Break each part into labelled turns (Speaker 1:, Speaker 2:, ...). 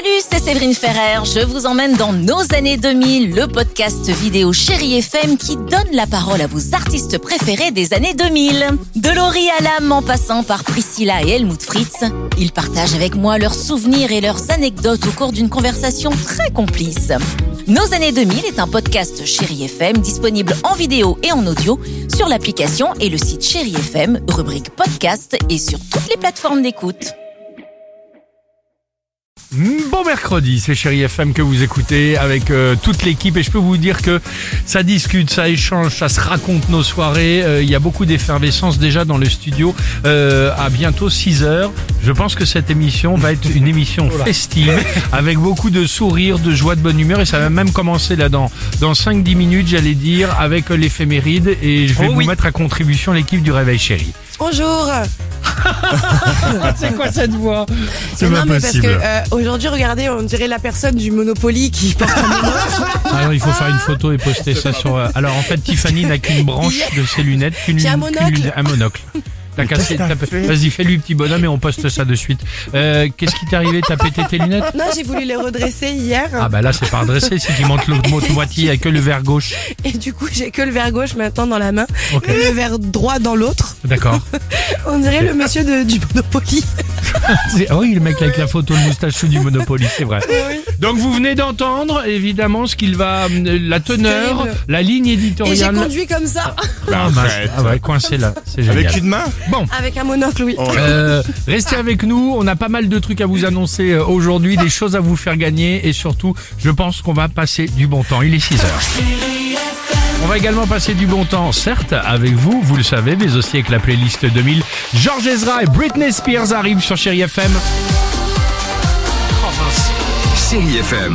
Speaker 1: Salut, c'est Séverine Ferrer. Je vous emmène dans Nos années 2000, le podcast vidéo Chérie FM qui donne la parole à vos artistes préférés des années 2000. De Laurie Hallam en passant par Priscilla et Helmut Fritz, ils partagent avec moi leurs souvenirs et leurs anecdotes au cours d'une conversation très complice. Nos années 2000 est un podcast Chérie FM disponible en vidéo et en audio sur l'application et le site Chérie FM, rubrique podcast et sur toutes les plateformes d'écoute.
Speaker 2: Bon mercredi, c'est Chérie FM que vous écoutez avec toute l'équipe et je peux vous dire que ça discute, ça échange, ça se raconte nos soirées. Il y a beaucoup d'effervescence déjà dans le studio. À bientôt 6h. Je pense que cette émission va être une émission festive avec beaucoup de sourires, de joie, de bonne humeur et ça va même commencer là dans 5-10 minutes, j'allais dire, avec l'éphéméride et je vais vous mettre à contribution l'équipe du Réveil Chérie.
Speaker 3: Bonjour.
Speaker 2: C'est quoi cette voix? C'est
Speaker 3: non,
Speaker 2: pas
Speaker 3: mais
Speaker 2: possible.
Speaker 3: parce que aujourd'hui, regardez, on dirait la personne du Monopoly qui porte un monocle.
Speaker 2: Alors il faut faire une photo et poster ça sur... Alors en fait Tiffany n'a qu'une branche de ses lunettes.
Speaker 3: J'ai un monocle.
Speaker 2: Un monocle. T'as cassé, vas-y, fais-lui petit bonhomme et on poste ça de suite. Qu'est-ce qui t'est arrivé? T'as pété tes lunettes?
Speaker 3: Non, j'ai voulu les redresser hier.
Speaker 2: Ah bah là c'est pas redressé, c'est qu'il manque l'autre moitié, il n'y a que le verre gauche.
Speaker 3: Et du coup, j'ai que le verre gauche maintenant dans la main
Speaker 2: Ok.
Speaker 3: et le verre droit dans l'autre.
Speaker 2: D'accord.
Speaker 3: On dirait le monsieur du Monopoly.
Speaker 2: Oui, le mec avec la photo, le moustache du Monopoly, c'est vrai.
Speaker 3: Oui.
Speaker 2: Donc vous venez d'entendre évidemment ce qu'il va, la teneur,
Speaker 3: terrible.
Speaker 2: la ligne
Speaker 3: Et j'ai
Speaker 2: éditoriale.
Speaker 3: conduit comme ça.
Speaker 2: Ah ouais, coincé là, c'est génial.
Speaker 4: Avec une main?
Speaker 2: Bon.
Speaker 3: Avec un monocle, oui.
Speaker 2: Restez avec nous, on a pas mal de trucs à vous annoncer aujourd'hui, des choses à vous faire gagner et surtout, je pense qu'on va passer du bon temps. Il est 6h. On va également passer du bon temps, certes, avec vous, vous le savez, mais aussi avec la playlist 2000. George Ezra et Britney Spears arrivent sur Chérie FM.
Speaker 4: Chérie FM.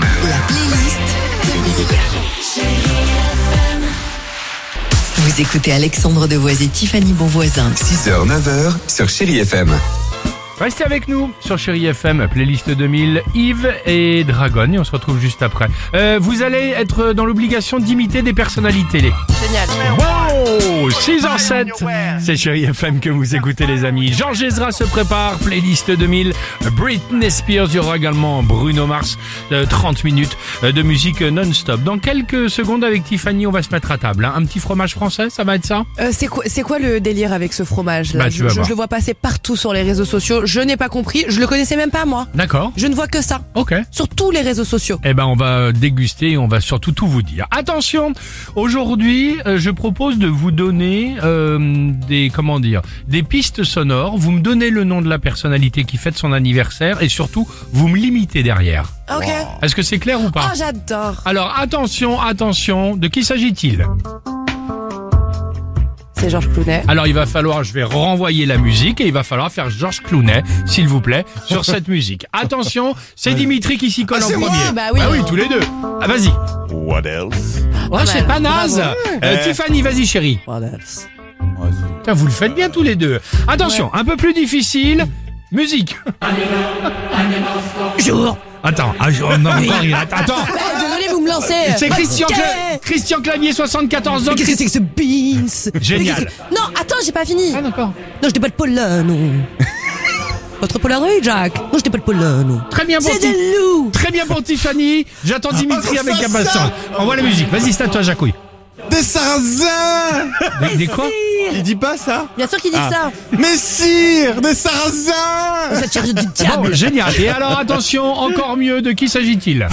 Speaker 5: Vous écoutez Alexandre Devoise et Tiffany Bonvoisin.
Speaker 4: 6h, 9h sur Chérie FM.
Speaker 2: Restez avec nous sur Chérie FM, playlist 2000, Yves et Dragon, et on se retrouve juste après. Vous allez être dans l'obligation d'imiter des personnalités télé.
Speaker 3: Génial.
Speaker 2: Wow, 6h07, c'est Chérie FM que vous écoutez les amis. George Ezra se prépare, playlist 2000, Britney Spears, il y aura également Bruno Mars, 30 minutes de musique non-stop. Dans quelques secondes avec Tiffany, on va se mettre à table. Hein. Un petit fromage français, ça va être ça?
Speaker 3: C'est quoi le délire avec ce fromage là?
Speaker 2: Bah, tu vas voir.
Speaker 3: Je le vois passer partout sur les réseaux sociaux. Je n'ai pas compris. Je le connaissais même pas moi.
Speaker 2: D'accord.
Speaker 3: Je ne vois que ça.
Speaker 2: Ok.
Speaker 3: Sur tous les réseaux sociaux.
Speaker 2: Eh ben, on va déguster et on va surtout tout vous dire. Attention, aujourd'hui, je propose de vous donner des pistes sonores. Vous me donnez le nom de la personnalité qui fête son anniversaire et surtout, vous me l'imitez derrière.
Speaker 3: Ok.
Speaker 2: Est-ce que c'est clair ou pas?
Speaker 3: Oh, j'adore.
Speaker 2: Alors, attention, de qui s'agit-il?
Speaker 3: C'est Georges Clooney.
Speaker 2: Alors, il va falloir, je vais renvoyer la musique et il va falloir faire Georges Clooney, s'il vous plaît, sur cette musique. Attention, c'est Dimitri qui s'y colle en
Speaker 3: c'est
Speaker 2: premier.
Speaker 3: moi, bah oui.
Speaker 2: Ah oui, tous les deux. Ah, vas-y.
Speaker 4: What else?
Speaker 2: Oh, c'est pas naze. Tiffany, vas-y, chérie. Putain, vous le faites bien tous les deux. Attention, un peu plus difficile. Musique.
Speaker 3: Jour.
Speaker 2: Attends, non, encore rien. Attends.
Speaker 3: Désolé, vous me lancez.
Speaker 2: C'est Christian Clavier, 74 ans.
Speaker 3: Mais qu'est-ce que c'est que ce beans?
Speaker 2: Génial.
Speaker 3: Mais qu'est-ce que- Non, attends, j'ai pas fini.
Speaker 2: Ah, d'accord.
Speaker 3: Non, j'étais pas de Paulin, non. Votre Polaroid, Jack. Non, j'étais pas de Paulin, non.
Speaker 2: Très bien pour
Speaker 3: C'est des loups.
Speaker 2: Très bien pour Tiffany. J'attends Dimitri avec impatience. Envoie la musique. Vas-y, c'est à toi, Jacouille.
Speaker 4: Des sarrasins!
Speaker 2: Des quoi?
Speaker 4: Il dit pas ça?
Speaker 3: Bien sûr qu'il dit ça.
Speaker 4: Messire! Des sarrasins!
Speaker 3: Vous êtes chargé du diable.
Speaker 2: Bon, génial. Et alors, attention, encore mieux, de qui s'agit-il?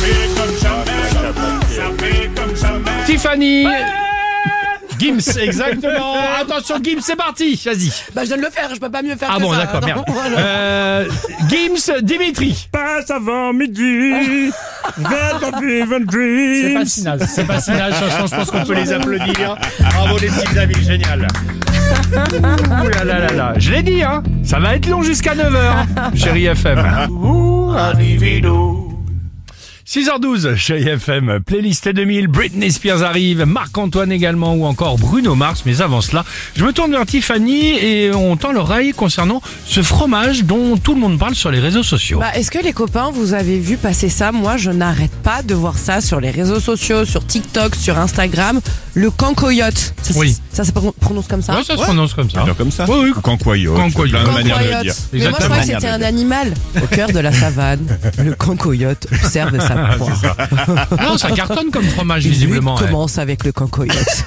Speaker 2: Tiffany. Gims, exactement. Attention, Gims, c'est parti. Vas-y.
Speaker 3: Bah, je viens de le faire, je peux pas mieux faire
Speaker 2: Ah
Speaker 3: que
Speaker 2: bon,
Speaker 3: ça.
Speaker 2: d'accord, merde.
Speaker 3: Voilà.
Speaker 2: Gims, Dimitri.
Speaker 6: Passe avant midi.
Speaker 2: C'est pas si naze, c'est pas si naze. Franchement, je pense qu'on peut les applaudir. Bravo les petits amis, génial. Ouh là là là là. Je l'ai dit, hein. Ça va être long jusqu'à 9h. Chérie FM. 6h12, chez FM, playlist 2000, Britney Spears arrive, Marc-Antoine également ou encore Bruno Mars. Mais avant cela, je me tourne vers Tiffany et on tend l'oreille concernant ce fromage dont tout le monde parle sur les réseaux sociaux.
Speaker 3: Est-ce que les copains, vous avez vu passer ça? Moi, je n'arrête pas de voir ça sur les réseaux sociaux, sur TikTok, sur Instagram. Le cancoyote.
Speaker 2: Oui.
Speaker 3: Ça se prononce comme ça?
Speaker 2: Ouais, ça se prononce comme ça.
Speaker 4: Genre comme ça.
Speaker 2: Oui, oui.
Speaker 4: Cancoyote.
Speaker 2: Cancoyote.
Speaker 4: Plein de manières de le
Speaker 3: Cancoyote.
Speaker 4: dire.
Speaker 3: Mais moi, je croyais que c'était un animal. Au cœur de la savane, le cancoyote observe sa proie.
Speaker 2: Non, ça cartonne comme fromage, visiblement.
Speaker 3: Il commence avec le cancoyote.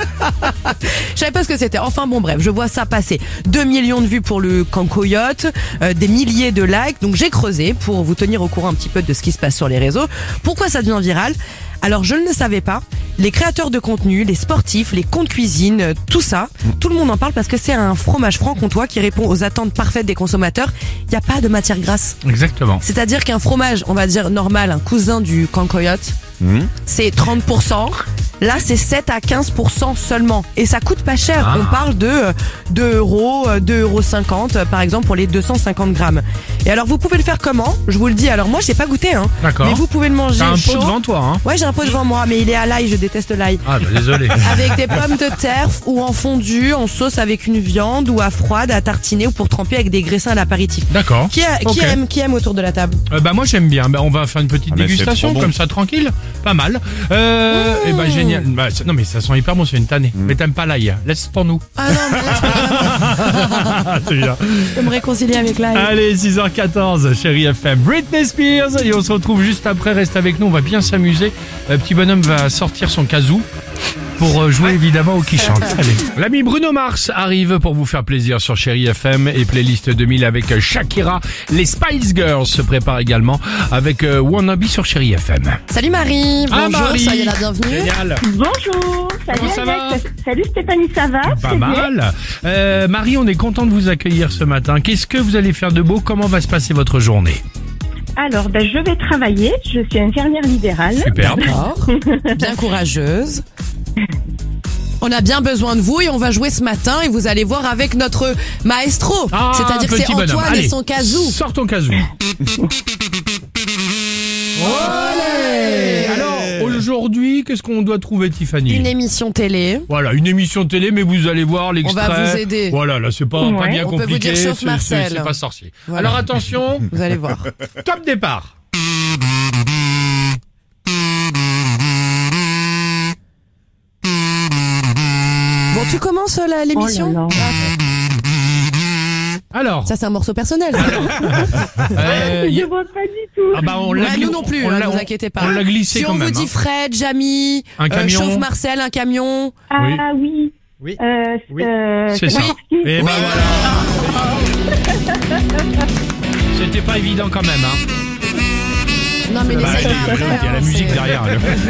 Speaker 3: Je savais pas ce que c'était. Enfin bon, bref, je vois ça passer. 2 millions de vues pour le cancoyote, des milliers de likes. Donc j'ai creusé pour vous tenir au courant un petit peu de ce qui se passe sur les réseaux. Pourquoi ça devient viral? Alors je ne le savais pas, les créateurs de contenu, les sportifs, les comptes cuisine, tout ça, tout le monde en parle parce que c'est un fromage franc-comtois qui répond aux attentes parfaites des consommateurs. Il n'y a pas de matière grasse.
Speaker 2: Exactement.
Speaker 3: C'est-à-dire qu'un fromage, on va dire normal, un cousin du cancoyote, c'est 30%. Là, c'est 7 à 15% seulement. Et ça coûte pas cher.
Speaker 2: Ah.
Speaker 3: On parle de 2 euros, 2,50 € par exemple pour les 250 grammes. Et alors, vous pouvez le faire comment? Je vous le dis. Alors, moi, j'ai pas goûté, hein.
Speaker 2: D'accord.
Speaker 3: Mais vous pouvez le manger
Speaker 2: T'as un
Speaker 3: chaud.
Speaker 2: pot devant toi, hein.
Speaker 3: Ouais, j'ai un pot devant moi, mais il est à l'ail, je déteste l'ail.
Speaker 2: Ah, bah, désolé.
Speaker 3: Avec des pommes de terre ou en fondue, en sauce avec une viande ou à froide, à tartiner ou pour tremper avec des graissins à l'apéritif.
Speaker 2: D'accord.
Speaker 3: Qui
Speaker 2: Ok.
Speaker 3: aime autour de la table?
Speaker 2: Moi j'aime bien. On va faire une petite
Speaker 4: mais c'est
Speaker 2: dégustation
Speaker 4: trop bon.
Speaker 2: comme ça tranquille, pas mal. Et génial. Non mais ça sent hyper bon, c'est une tannée. Mais t'aimes pas l'ail, laisse pour nous.
Speaker 3: Ah non, mais là,
Speaker 2: C'est bien.
Speaker 3: je peux me réconcilier avec l'ail.
Speaker 2: Allez, 6h14, chérie FM, Britney Spears et on se retrouve juste après. Reste avec nous, on va bien s'amuser. Le petit bonhomme va sortir son kazoo pour jouer évidemment au qui chante. Allez. L'ami Bruno Mars arrive pour vous faire plaisir sur Chérie FM et playlist 2000 avec Shakira. Les Spice Girls se préparent également avec Wannabe sur Chérie FM.
Speaker 3: Salut Marie, bonjour,
Speaker 2: Marie.
Speaker 3: soyez la bienvenue.
Speaker 2: Génial.
Speaker 6: Bonjour, salut
Speaker 2: Comment ça
Speaker 6: Alex.
Speaker 2: va
Speaker 6: Salut Stéphanie, ça va?
Speaker 2: Pas
Speaker 6: Très bien.
Speaker 2: mal. Marie, on est content de vous accueillir ce matin. Qu'est-ce que vous allez faire de beau? Comment va se passer votre journée?
Speaker 6: Alors, je vais travailler, je suis infirmière libérale.
Speaker 2: Super.
Speaker 3: D'accord, bien courageuse. On a bien besoin de vous et on va jouer ce matin et vous allez voir avec notre maestro. C'est-à-dire que c'est
Speaker 2: petit bonhomme.
Speaker 3: Antoine
Speaker 2: Allez,
Speaker 3: et son kazoo.
Speaker 2: Sors ton kazoo. Allez. Alors, aujourd'hui, qu'est-ce qu'on doit trouver, Tiffany?
Speaker 3: Une émission télé.
Speaker 2: Voilà, une émission télé, mais vous allez voir l'extrait.
Speaker 3: On va vous aider.
Speaker 2: Voilà, là, c'est pas
Speaker 6: Ouais.
Speaker 2: bien
Speaker 3: On peut vous
Speaker 2: compliqué.
Speaker 3: dire Chauffe Marcel.
Speaker 2: C'est pas sorcier.
Speaker 3: Voilà.
Speaker 2: Alors, attention,
Speaker 3: Vous allez voir.
Speaker 2: top départ.
Speaker 3: Bon, tu commences l'émission?
Speaker 6: Oh là là.
Speaker 2: Alors,
Speaker 3: Ça, c'est un morceau personnel.
Speaker 6: Je vois pas du tout.
Speaker 2: on l'a
Speaker 3: Ouais, nous non plus,
Speaker 2: on
Speaker 3: ne
Speaker 2: l'a-
Speaker 3: vous inquiétez pas.
Speaker 2: On l'a glissé
Speaker 3: Si
Speaker 2: quand
Speaker 3: on
Speaker 2: même.
Speaker 3: vous dit Fred, Jamie,
Speaker 2: Un camion.
Speaker 3: Chauffe Marcel, un camion.
Speaker 6: Ah oui.
Speaker 2: Oui.
Speaker 6: Oui.
Speaker 2: C'est ça. Et ben voilà. C'était pas évident quand même, hein.
Speaker 3: Non, mais
Speaker 2: Bah,
Speaker 3: laissez
Speaker 2: il y a la musique derrière.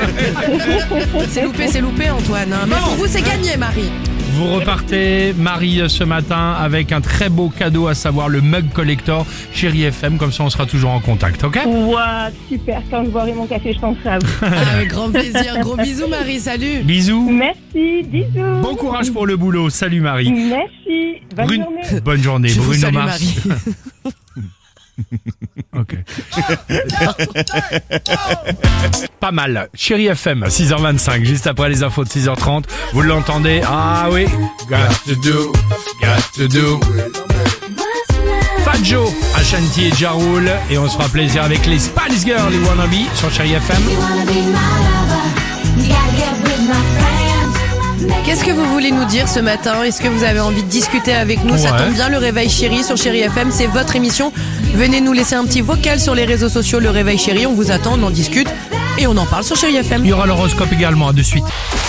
Speaker 3: C'est loupé, Antoine. Hein. Mais pour vous, c'est gagné, Marie.
Speaker 2: Vous repartez, Marie, ce matin avec un très beau cadeau, à savoir le mug collector Chérie FM. Comme ça, on sera toujours en contact, ok?
Speaker 6: Ouah, super. Quand je boirai mon café, je penserai à vous.
Speaker 3: Avec grand plaisir. Gros bisous, Marie. Salut.
Speaker 2: Bisous.
Speaker 6: Merci, bisous.
Speaker 2: Bon courage pour le boulot. Salut, Marie.
Speaker 6: Merci. Bonne journée.
Speaker 2: Bonne journée.
Speaker 3: Je vous
Speaker 2: Bruno
Speaker 3: salue,
Speaker 2: Mars.
Speaker 3: Marie.
Speaker 2: Ok. Pas mal. Chérie FM, 6h25, juste après les infos de 6h30. Vous l'entendez? Ah oui. Got to do. Fat Joe, Ashanti et Ja Rule. Et on se fera plaisir avec les Spice Girls, les Wannabe sur Chérie FM.
Speaker 3: Qu'est-ce que vous voulez nous dire ce matin? Est-ce que vous avez envie de discuter avec nous? Ça
Speaker 2: Ouais.
Speaker 3: tombe bien, le Réveil Chéri sur Chéri FM, c'est votre émission. Venez nous laisser un petit vocal sur les réseaux sociaux, le Réveil Chéri. On vous attend, on en discute et on en parle sur Chéri FM.
Speaker 2: Il y aura l'horoscope également, à de suite.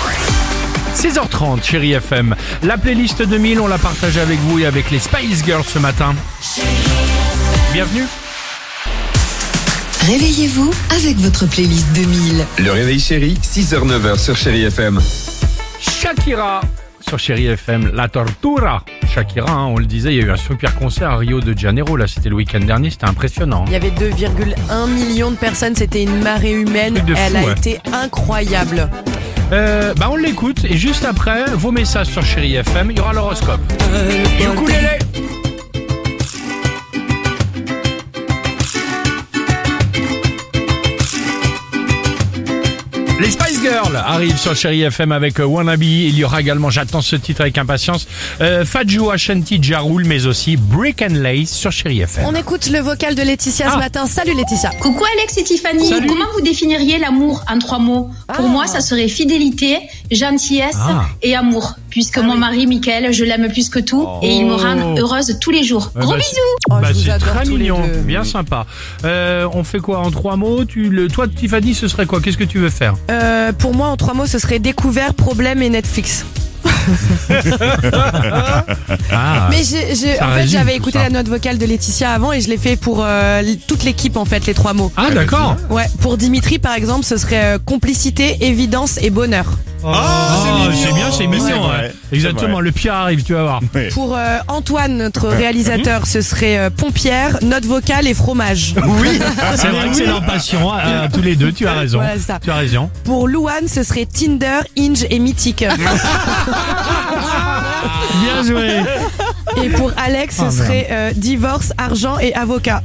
Speaker 2: 6h30, Chérie FM. La playlist 2000, on l'a partagée avec vous et avec les Spice Girls ce matin. Bienvenue.
Speaker 5: Réveillez-vous avec votre playlist 2000.
Speaker 7: Le réveil chéri, 6h-9h sur Chéri FM.
Speaker 2: Shakira sur Chérie FM, La Tortura. Shakira, hein, on le disait, il y a eu un super concert à Rio de Janeiro, là c'était le week-end dernier, c'était impressionnant.
Speaker 3: Il y avait 2,1 millions de personnes, c'était une marée humaine.
Speaker 2: Truc de fou,
Speaker 3: Elle a
Speaker 2: ouais.
Speaker 3: été incroyable.
Speaker 2: On l'écoute et juste après, vos messages sur Chérie FM, il y aura l'horoscope. Ukulélé. Girl arrive sur Chérie FM avec Wannabe. Il y aura également, j'attends ce titre avec impatience, Fadjo, Ashanti, Ja Rule, mais aussi Brick and Lace sur Chérie FM.
Speaker 3: On écoute le vocal de Laetitia ce matin. Salut Laetitia.
Speaker 8: Coucou Alex et Tiffany.
Speaker 2: Salut.
Speaker 8: Comment vous définiriez l'amour en 3 mots? Pour moi, ça serait fidélité, gentillesse et amour. Puisque mon mari, Mickaël, je l'aime plus que tout et il me rend heureuse tous les jours. Gros bisous.
Speaker 3: Oh, je vous
Speaker 2: c'est
Speaker 3: adore
Speaker 2: très
Speaker 3: tous les
Speaker 2: mignon,
Speaker 3: deux.
Speaker 2: bien sympa. On fait quoi en 3 mots? Toi, Tiffany, ce serait quoi? Qu'est-ce que tu veux faire?
Speaker 3: Pour moi, en 3 mots, ce serait découvert, problème et Netflix. Mais j'avais écouté la note vocale de Laetitia avant et je l'ai fait pour toute l'équipe en fait, les 3 mots.
Speaker 2: Ah d'accord.
Speaker 3: Ouais, pour Dimitri par exemple, ce serait complicité, évidence et bonheur.
Speaker 2: C'est bien, c'est mignon.
Speaker 4: C'est
Speaker 2: Ouais.
Speaker 4: vrai,
Speaker 2: Exactement, le pire arrive, tu vas voir.
Speaker 4: Ouais.
Speaker 3: Pour Antoine, notre réalisateur, ce serait pompière, note vocale et fromage.
Speaker 4: Oui.
Speaker 2: C'est vrai que c'est leur passion, tous les deux, tu as raison.
Speaker 3: Voilà, c'est ça.
Speaker 2: Tu as raison.
Speaker 3: Pour Louane, ce serait Tinder, Hinge et Mythique.
Speaker 2: Bien joué.
Speaker 3: Et pour Alex, ce serait divorce, argent et avocat.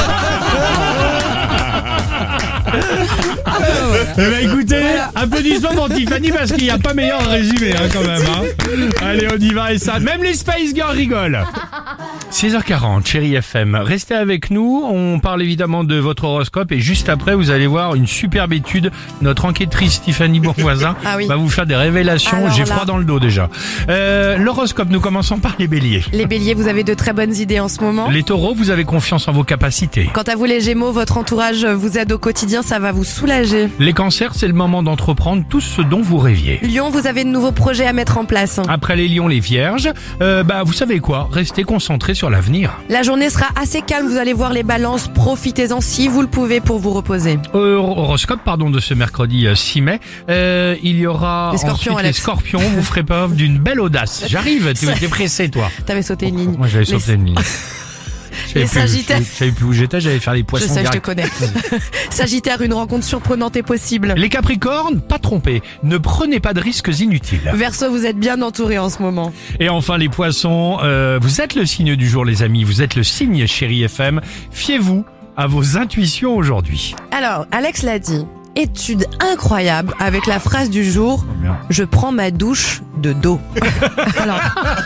Speaker 2: Eh ben écoutez, applaudissements pour Tiffany parce qu'il n'y a pas meilleur résumé quand même. Allez, on y va et ça. Même les Spice Girls rigolent. 6h40, Chérie FM. Restez avec nous. On parle évidemment de votre horoscope et juste après, vous allez voir une superbe étude. Notre enquêtrice Tiffany Bourvoisin va vous faire des révélations.
Speaker 3: Alors
Speaker 2: J'ai
Speaker 3: là.
Speaker 2: froid dans le dos déjà. L'horoscope, nous commençons par les béliers.
Speaker 3: Les béliers, vous avez de très bonnes idées en ce moment.
Speaker 2: Les taureaux, vous avez confiance en vos capacités.
Speaker 3: Quant à vous les gémeaux, votre entourage vous aide au quotidien, ça va vous soulager.
Speaker 2: Les cancers, c'est le moment d'entreprendre tout ce dont vous rêviez.
Speaker 3: Lion, vous avez de nouveaux projets à mettre en place.
Speaker 2: Après les lions, les vierges, vous savez quoi? Restez concentrés sur l'avenir.
Speaker 3: La journée sera assez calme, vous allez voir les balances, profitez-en si vous le pouvez pour vous reposer.
Speaker 2: Horoscope, de ce mercredi 6 mai. Il y aura
Speaker 3: Les scorpions,
Speaker 2: ensuite les
Speaker 3: Alex.
Speaker 2: scorpions. Vous ferez preuve d'une belle audace. J'arrive, tu étais pressé, toi.
Speaker 3: T'avais sauté une ligne.
Speaker 2: Moi, j'avais sauté une ligne.
Speaker 3: Les Sagittaires.
Speaker 2: Je savais plus où j'étais, j'allais faire les
Speaker 3: Je
Speaker 2: poissons
Speaker 3: sais, je te
Speaker 2: direct.
Speaker 3: connais. Sagittaire, une rencontre surprenante est possible.
Speaker 2: Les capricornes, pas trompés. Ne prenez pas de risques inutiles.
Speaker 3: Verseau, vous êtes bien entouré en ce moment.
Speaker 2: Et enfin les poissons, vous êtes le signe du jour les amis, vous êtes le signe Chérie FM. Fiez-vous à vos intuitions aujourd'hui.
Speaker 3: Alors, Alex l'a dit. Étude incroyable avec la phrase du jour. Je prends ma douche de dos. Alors,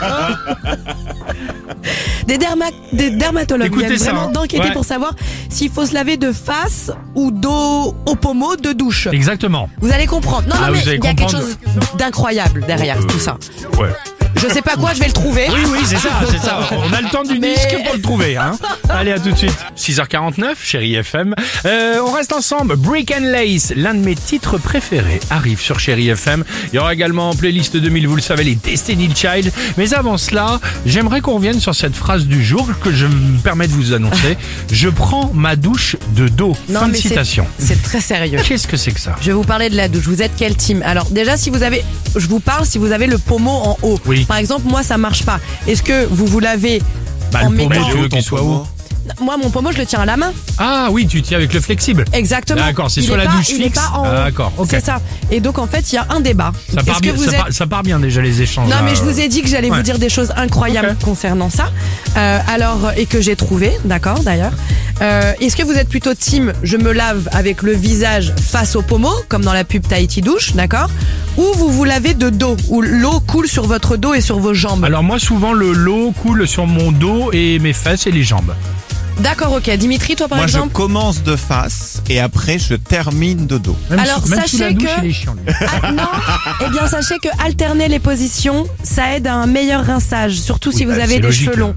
Speaker 3: des dermatologues
Speaker 2: Écoutez
Speaker 3: viennent
Speaker 2: ça,
Speaker 3: vraiment d'enquêter
Speaker 2: ouais.
Speaker 3: pour savoir s'il faut se laver de face ou dos au pommeau de douche.
Speaker 2: Exactement.
Speaker 3: Vous allez comprendre. Non,
Speaker 2: Ah,
Speaker 3: mais
Speaker 2: vous allez
Speaker 3: il y a quelque
Speaker 2: comprendre.
Speaker 3: chose d'incroyable derrière tout ça.
Speaker 2: Ouais.
Speaker 3: Je sais pas quoi, je vais le trouver.
Speaker 2: Oui, c'est ça. On a le temps du
Speaker 3: Mais-
Speaker 2: disque pour le trouver. Allez, à tout de suite. 6h49, Chérie FM. On reste ensemble. Brick and Lace, l'un de mes titres préférés, arrive sur Chérie FM. Il y aura également en playlist 2000, vous le savez, les Destiny Child. Mais avant cela, j'aimerais qu'on revienne sur cette phrase du jour que je me permets de vous annoncer. Je prends ma douche de dos.
Speaker 3: Non,
Speaker 2: Fin de
Speaker 3: mais
Speaker 2: citation.
Speaker 3: c'est très sérieux.
Speaker 2: Qu'est-ce que c'est que ça?
Speaker 3: Je vais vous parler de la douche. Vous êtes quel team? Alors déjà, je vous parle si vous avez le pommeau en haut.
Speaker 2: Oui.
Speaker 3: Par exemple, moi, ça marche pas. Est-ce que vous lavez en
Speaker 2: Le pommeau,
Speaker 3: mettant...
Speaker 2: tu veux qu'il soit où?
Speaker 3: Moi, mon pommeau, je le tiens à la main.
Speaker 2: Ah oui, tu tiens avec le flexible.
Speaker 3: Exactement.
Speaker 2: D'accord, c'est
Speaker 3: Il
Speaker 2: sur
Speaker 3: est
Speaker 2: la
Speaker 3: pas-
Speaker 2: douche
Speaker 3: il est
Speaker 2: fixe.
Speaker 3: pas en haut.
Speaker 2: Ah, d'accord, ok.
Speaker 3: C'est ça. Et donc, en fait, il y a un débat.
Speaker 2: Ça part,
Speaker 3: Est-ce
Speaker 2: bien,
Speaker 3: que vous êtes...
Speaker 2: ça part bien déjà les échanges.
Speaker 3: Non,
Speaker 2: là,
Speaker 3: mais je vous ai dit que j'allais
Speaker 2: ouais.
Speaker 3: vous dire des choses incroyables
Speaker 2: Ok.
Speaker 3: concernant ça. Et que j'ai trouvé, d'accord, d'ailleurs. Est-ce que vous êtes plutôt team je me lave avec le visage face au pommeau, comme dans la pub Tahiti Douche, d'accord? Ou vous lavez de dos, où l'eau coule sur votre dos et sur vos jambes?
Speaker 2: Alors moi souvent l'eau coule sur mon dos et mes fesses et les jambes.
Speaker 3: D'accord, ok. Dimitri, toi par
Speaker 4: Moi, je
Speaker 3: exemple?
Speaker 4: commence de face et après, je termine de dos.
Speaker 2: Même
Speaker 3: Alors,
Speaker 2: sous la
Speaker 3: sachez
Speaker 2: douche,
Speaker 3: que-
Speaker 2: il est chiant, lui.
Speaker 3: Ah, non. Eh bien, sachez que alterner les positions, ça aide à un meilleur rinçage, surtout si vous avez
Speaker 2: c'est
Speaker 3: des
Speaker 2: logique,
Speaker 3: cheveux longs.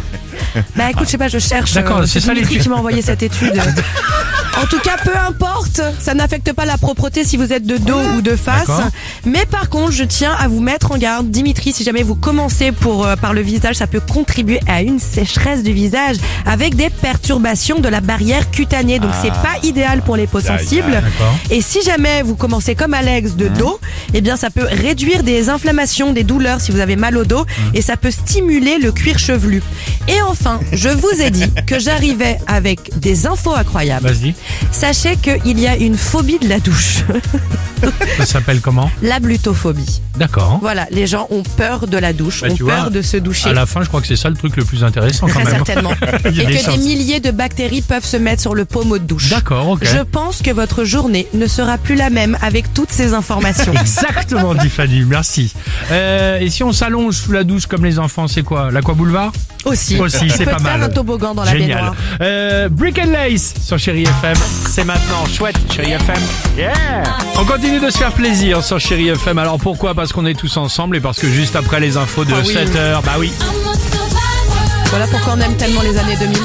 Speaker 3: Bah écoute, je sais pas, je cherche.
Speaker 2: D'accord, c'est ça,
Speaker 3: Dimitri
Speaker 2: l'étude.
Speaker 3: qui m'a envoyé cette étude. En tout cas, peu importe, ça n'affecte pas la propreté si vous êtes de dos ou de face.
Speaker 2: D'accord.
Speaker 3: Mais par contre, je tiens à vous mettre en garde, Dimitri, si jamais vous commencez par le visage, ça peut contribuer à une sécheresse du visage avec des perturbations de la barrière cutanée. Donc c'est pas idéal pour les peaux sensibles.
Speaker 2: D'accord.
Speaker 3: Et si jamais vous commencez comme Alex de dos, eh bien ça peut réduire des inflammations, des douleurs si vous avez mal au dos et ça peut stimuler le cuir chevelu. Et enfin, je vous ai dit que j'arrivais avec des infos incroyables.
Speaker 2: Vas-y.
Speaker 3: Sachez qu'il y a une phobie de la douche.
Speaker 2: Ça s'appelle comment?
Speaker 3: La blutophobie.
Speaker 2: D'accord.
Speaker 3: Voilà, les gens ont peur de la douche, ont
Speaker 2: tu
Speaker 3: peur
Speaker 2: vois,
Speaker 3: de se doucher.
Speaker 2: À la fin, je crois que c'est ça le truc le plus intéressant quand
Speaker 3: Très
Speaker 2: même.
Speaker 3: certainement.
Speaker 2: Il y
Speaker 3: Et
Speaker 2: a des
Speaker 3: que
Speaker 2: chances.
Speaker 3: des milliers de bactéries peuvent se mettre sur le pommeau de douche.
Speaker 2: D'accord, ok.
Speaker 3: Je pense que votre journée ne sera plus la même avec toutes ces informations.
Speaker 2: Exactement, Tiffany, merci. Et si on s'allonge sous la douche comme les enfants, c'est quoi? L'Aqua Boulevard?
Speaker 3: Aussi,
Speaker 2: c'est
Speaker 3: peut
Speaker 2: pas mal.
Speaker 3: faire un toboggan dans la
Speaker 2: Génial.
Speaker 3: baignoire.
Speaker 2: Brick and Lace sur Chérie FM. C'est maintenant. Chouette, Chérie FM. Yeah! On continue de se faire plaisir sur Chérie FM. Alors pourquoi? Parce qu'on est tous ensemble et parce que juste après les infos de 7h, bah oui.
Speaker 3: Voilà pourquoi on aime tellement les années 2000.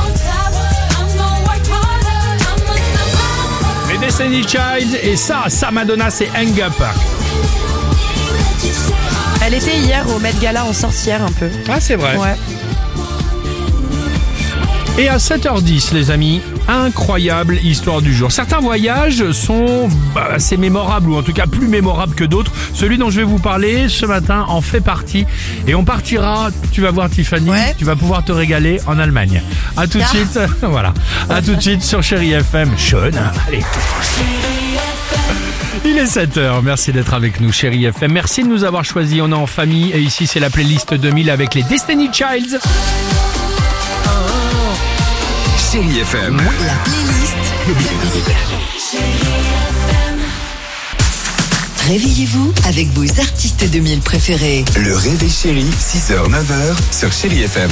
Speaker 2: Les Destiny Child et ça Madonna, c'est Hang Up.
Speaker 3: Elle était hier au Met Gala en sorcière un peu.
Speaker 2: Ah, c'est vrai.
Speaker 3: Ouais.
Speaker 2: Et à 7h10, les amis, incroyable histoire du jour. Certains voyages sont assez mémorables, ou en tout cas plus mémorables que d'autres. Celui dont je vais vous parler ce matin en fait partie. Et on partira, tu vas voir Tiffany, tu vas pouvoir te régaler en Allemagne. À tout de suite, voilà. À tout de suite sur Chérie FM. Sean, allez. Il est 7h, merci d'être avec nous, Chérie FM. Merci de nous avoir choisis, on est en famille. Et ici, c'est la playlist 2000 avec les Destiny Childs.
Speaker 7: Chérie FM.
Speaker 5: La playlist 2000. Réveillez-vous avec vos artistes 2000 préférés.
Speaker 7: Le réveil chéri, 6h, 9h sur Chérie FM.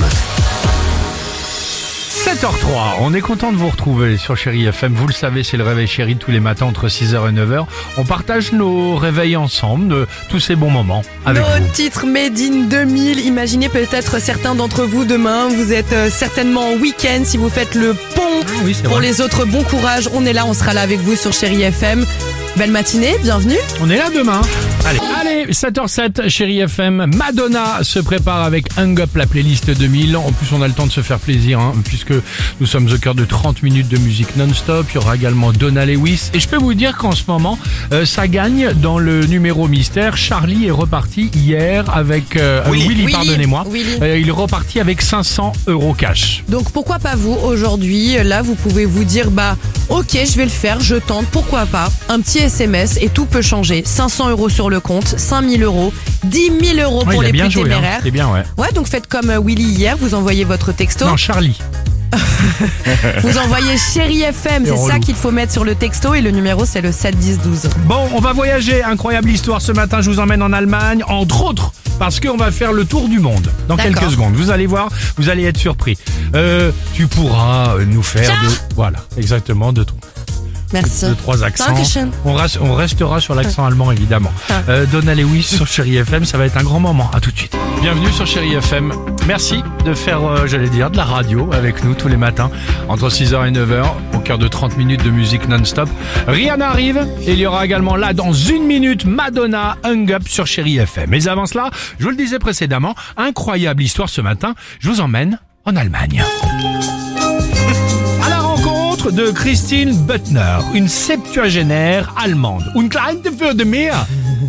Speaker 2: 7h03, on est content de vous retrouver sur Chérie FM. Vous le savez, c'est le réveil chéri tous les matins entre 6h et 9h. On partage nos réveils ensemble, de tous ces bons moments avec
Speaker 3: Nos
Speaker 2: vous.
Speaker 3: titres Made in 2000. Imaginez peut-être certains d'entre vous demain. Vous êtes certainement en week-end si vous faites le pont.
Speaker 2: Oui, c'est
Speaker 3: Pour
Speaker 2: vrai.
Speaker 3: les autres, bon courage. On est là, on sera là avec vous sur Chérie FM. Belle matinée, bienvenue.
Speaker 2: On est là demain. Allez, 7h07, Chérie FM. Madonna se prépare avec Hang Up, la playlist 2000. En plus, on a le temps de se faire plaisir, puisque nous sommes au cœur de 30 minutes de musique non-stop. Il y aura également Donna Lewis. Et je peux vous dire qu'en ce moment, ça gagne dans le numéro mystère. Charlie est reparti hier avec Willy, pardonnez-moi.
Speaker 3: Willy.
Speaker 2: Il est reparti avec 500 € cash.
Speaker 3: Donc pourquoi pas vous aujourd'hui? Là, vous pouvez vous dire, ok, je vais le faire, je tente, pourquoi pas. Un petit SMS et tout peut changer. 500 € sur le compte, 5000 €, 10 000 € pour les plus téméraires.
Speaker 2: C'est bien, ouais.
Speaker 3: Ouais, donc faites comme Willy hier, vous envoyez votre texto.
Speaker 2: Non, Charlie.
Speaker 3: Vous envoyez Chérie FM, c'est ça qu'il faut mettre sur le texto et le numéro c'est le 7 10 12.
Speaker 2: Bon, on va voyager. Incroyable histoire ce matin. Je vous emmène en Allemagne, entre autres, parce qu'on va faire le tour du monde dans quelques secondes. Vous allez voir, vous allez être surpris. Tu pourras nous faire voilà, exactement, de ton.
Speaker 3: Merci.
Speaker 2: 2-3 accents.
Speaker 3: Dankeschön.
Speaker 2: On restera sur l'accent allemand évidemment. Donna Lewis sur Chérie FM, ça va être un grand moment. À tout de suite. Bienvenue sur Chérie FM. Merci de faire, de la radio avec nous tous les matins entre 6h et 9h au cœur de 30 minutes de musique non-stop. Rihanna arrive et il y aura également là dans une minute Madonna Hang Up sur Chérie FM. Mais avant cela, je vous le disais précédemment, incroyable histoire ce matin. Je vous emmène en Allemagne. De Christine Buttner, une septuagénaire allemande. Une kleine für de mir.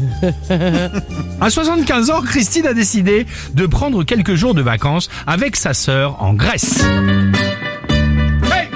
Speaker 2: À 75 ans, Christine a décidé de prendre quelques jours de vacances avec sa sœur en Grèce. Hey!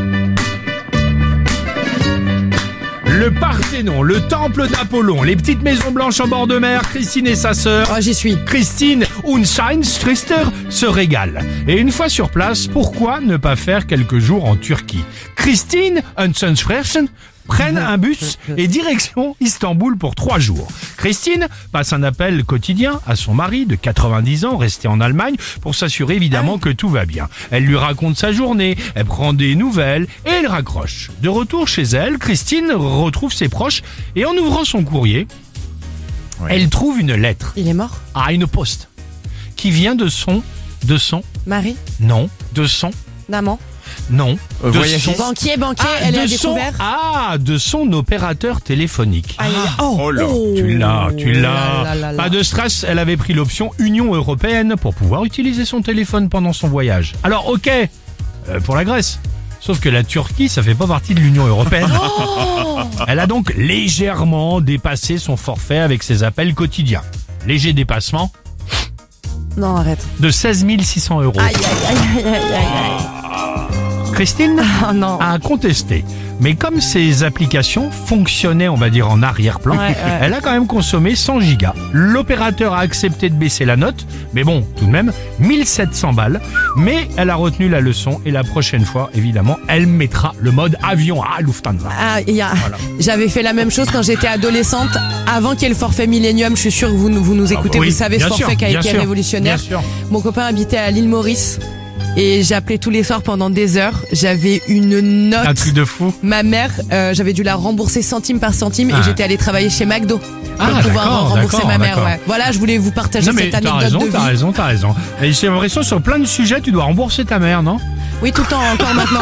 Speaker 2: Le Parthénon, le temple d'Apollon, les petites maisons blanches en bord de mer, Christine et sa sœur,
Speaker 3: J'y suis.
Speaker 2: Christine und Schwester se régalent. Et une fois sur place, pourquoi ne pas faire quelques jours en Turquie? Christine und Schwester prennent un bus et direction Istanbul pour 3 jours. Christine passe un appel quotidien à son mari de 90 ans resté en Allemagne pour s'assurer évidemment que tout va bien. Elle lui raconte sa journée, elle prend des nouvelles et elle raccroche. De retour chez elle, Christine retrouve ses proches et en ouvrant son courrier, elle trouve une lettre.
Speaker 3: Il est mort?
Speaker 2: Une poste qui vient de son
Speaker 3: Marie?
Speaker 2: non, de son
Speaker 3: Maman?
Speaker 2: non, de son
Speaker 3: Banquier, elle est à découvert?
Speaker 2: de son opérateur téléphonique.
Speaker 3: Oh là.
Speaker 2: Tu l'as.
Speaker 3: Là, là, là.
Speaker 2: Pas de stress, elle avait pris l'option Union Européenne pour pouvoir utiliser son téléphone pendant son voyage. Alors ok, pour la Grèce. Sauf que la Turquie, ça fait pas partie de l'Union Européenne. Elle a donc légèrement dépassé son forfait avec ses appels quotidiens. Léger dépassement
Speaker 3: Non, arrête.
Speaker 2: de 16 600 €.
Speaker 3: Aïe, aïe, aïe, aïe, aïe, aïe.
Speaker 2: Christine
Speaker 3: Oh non.
Speaker 2: a contesté. Mais comme ces applications fonctionnaient, on va dire, en arrière-plan,
Speaker 3: Ouais.
Speaker 2: elle a quand même consommé 100 gigas. L'opérateur a accepté de baisser la note, mais bon, tout de même, 1700 balles. Mais elle a retenu la leçon et la prochaine fois, évidemment, elle mettra le mode avion à Lufthansa.
Speaker 3: Ah,
Speaker 2: Voilà.
Speaker 3: J'avais fait la même chose quand j'étais adolescente. Avant qu'il y ait le forfait Millennium, je suis sûre que vous nous écoutez,
Speaker 2: oui,
Speaker 3: vous savez ce
Speaker 2: bien
Speaker 3: forfait
Speaker 2: sûr,
Speaker 3: qui a
Speaker 2: bien
Speaker 3: été
Speaker 2: sûr,
Speaker 3: révolutionnaire.
Speaker 2: bien sûr.
Speaker 3: Mon copain habitait à l'île Maurice et j'appelais tous les soirs pendant des heures. J'avais une note.
Speaker 2: Un truc de fou.
Speaker 3: Ma mère, j'avais dû la rembourser centime par centime
Speaker 2: Ah.
Speaker 3: et j'étais allée travailler chez McDo pour
Speaker 2: Ah,
Speaker 3: pouvoir
Speaker 2: d'accord,
Speaker 3: rembourser
Speaker 2: d'accord,
Speaker 3: ma mère.
Speaker 2: d'accord.
Speaker 3: Ouais. Voilà, je voulais vous partager
Speaker 2: Non mais
Speaker 3: cette
Speaker 2: t'as
Speaker 3: anecdote
Speaker 2: raison,
Speaker 3: de vie.
Speaker 2: t'as raison. Et j'ai l'impression sur plein de sujets, tu dois rembourser ta mère, non?
Speaker 3: Oui, tout le temps, encore maintenant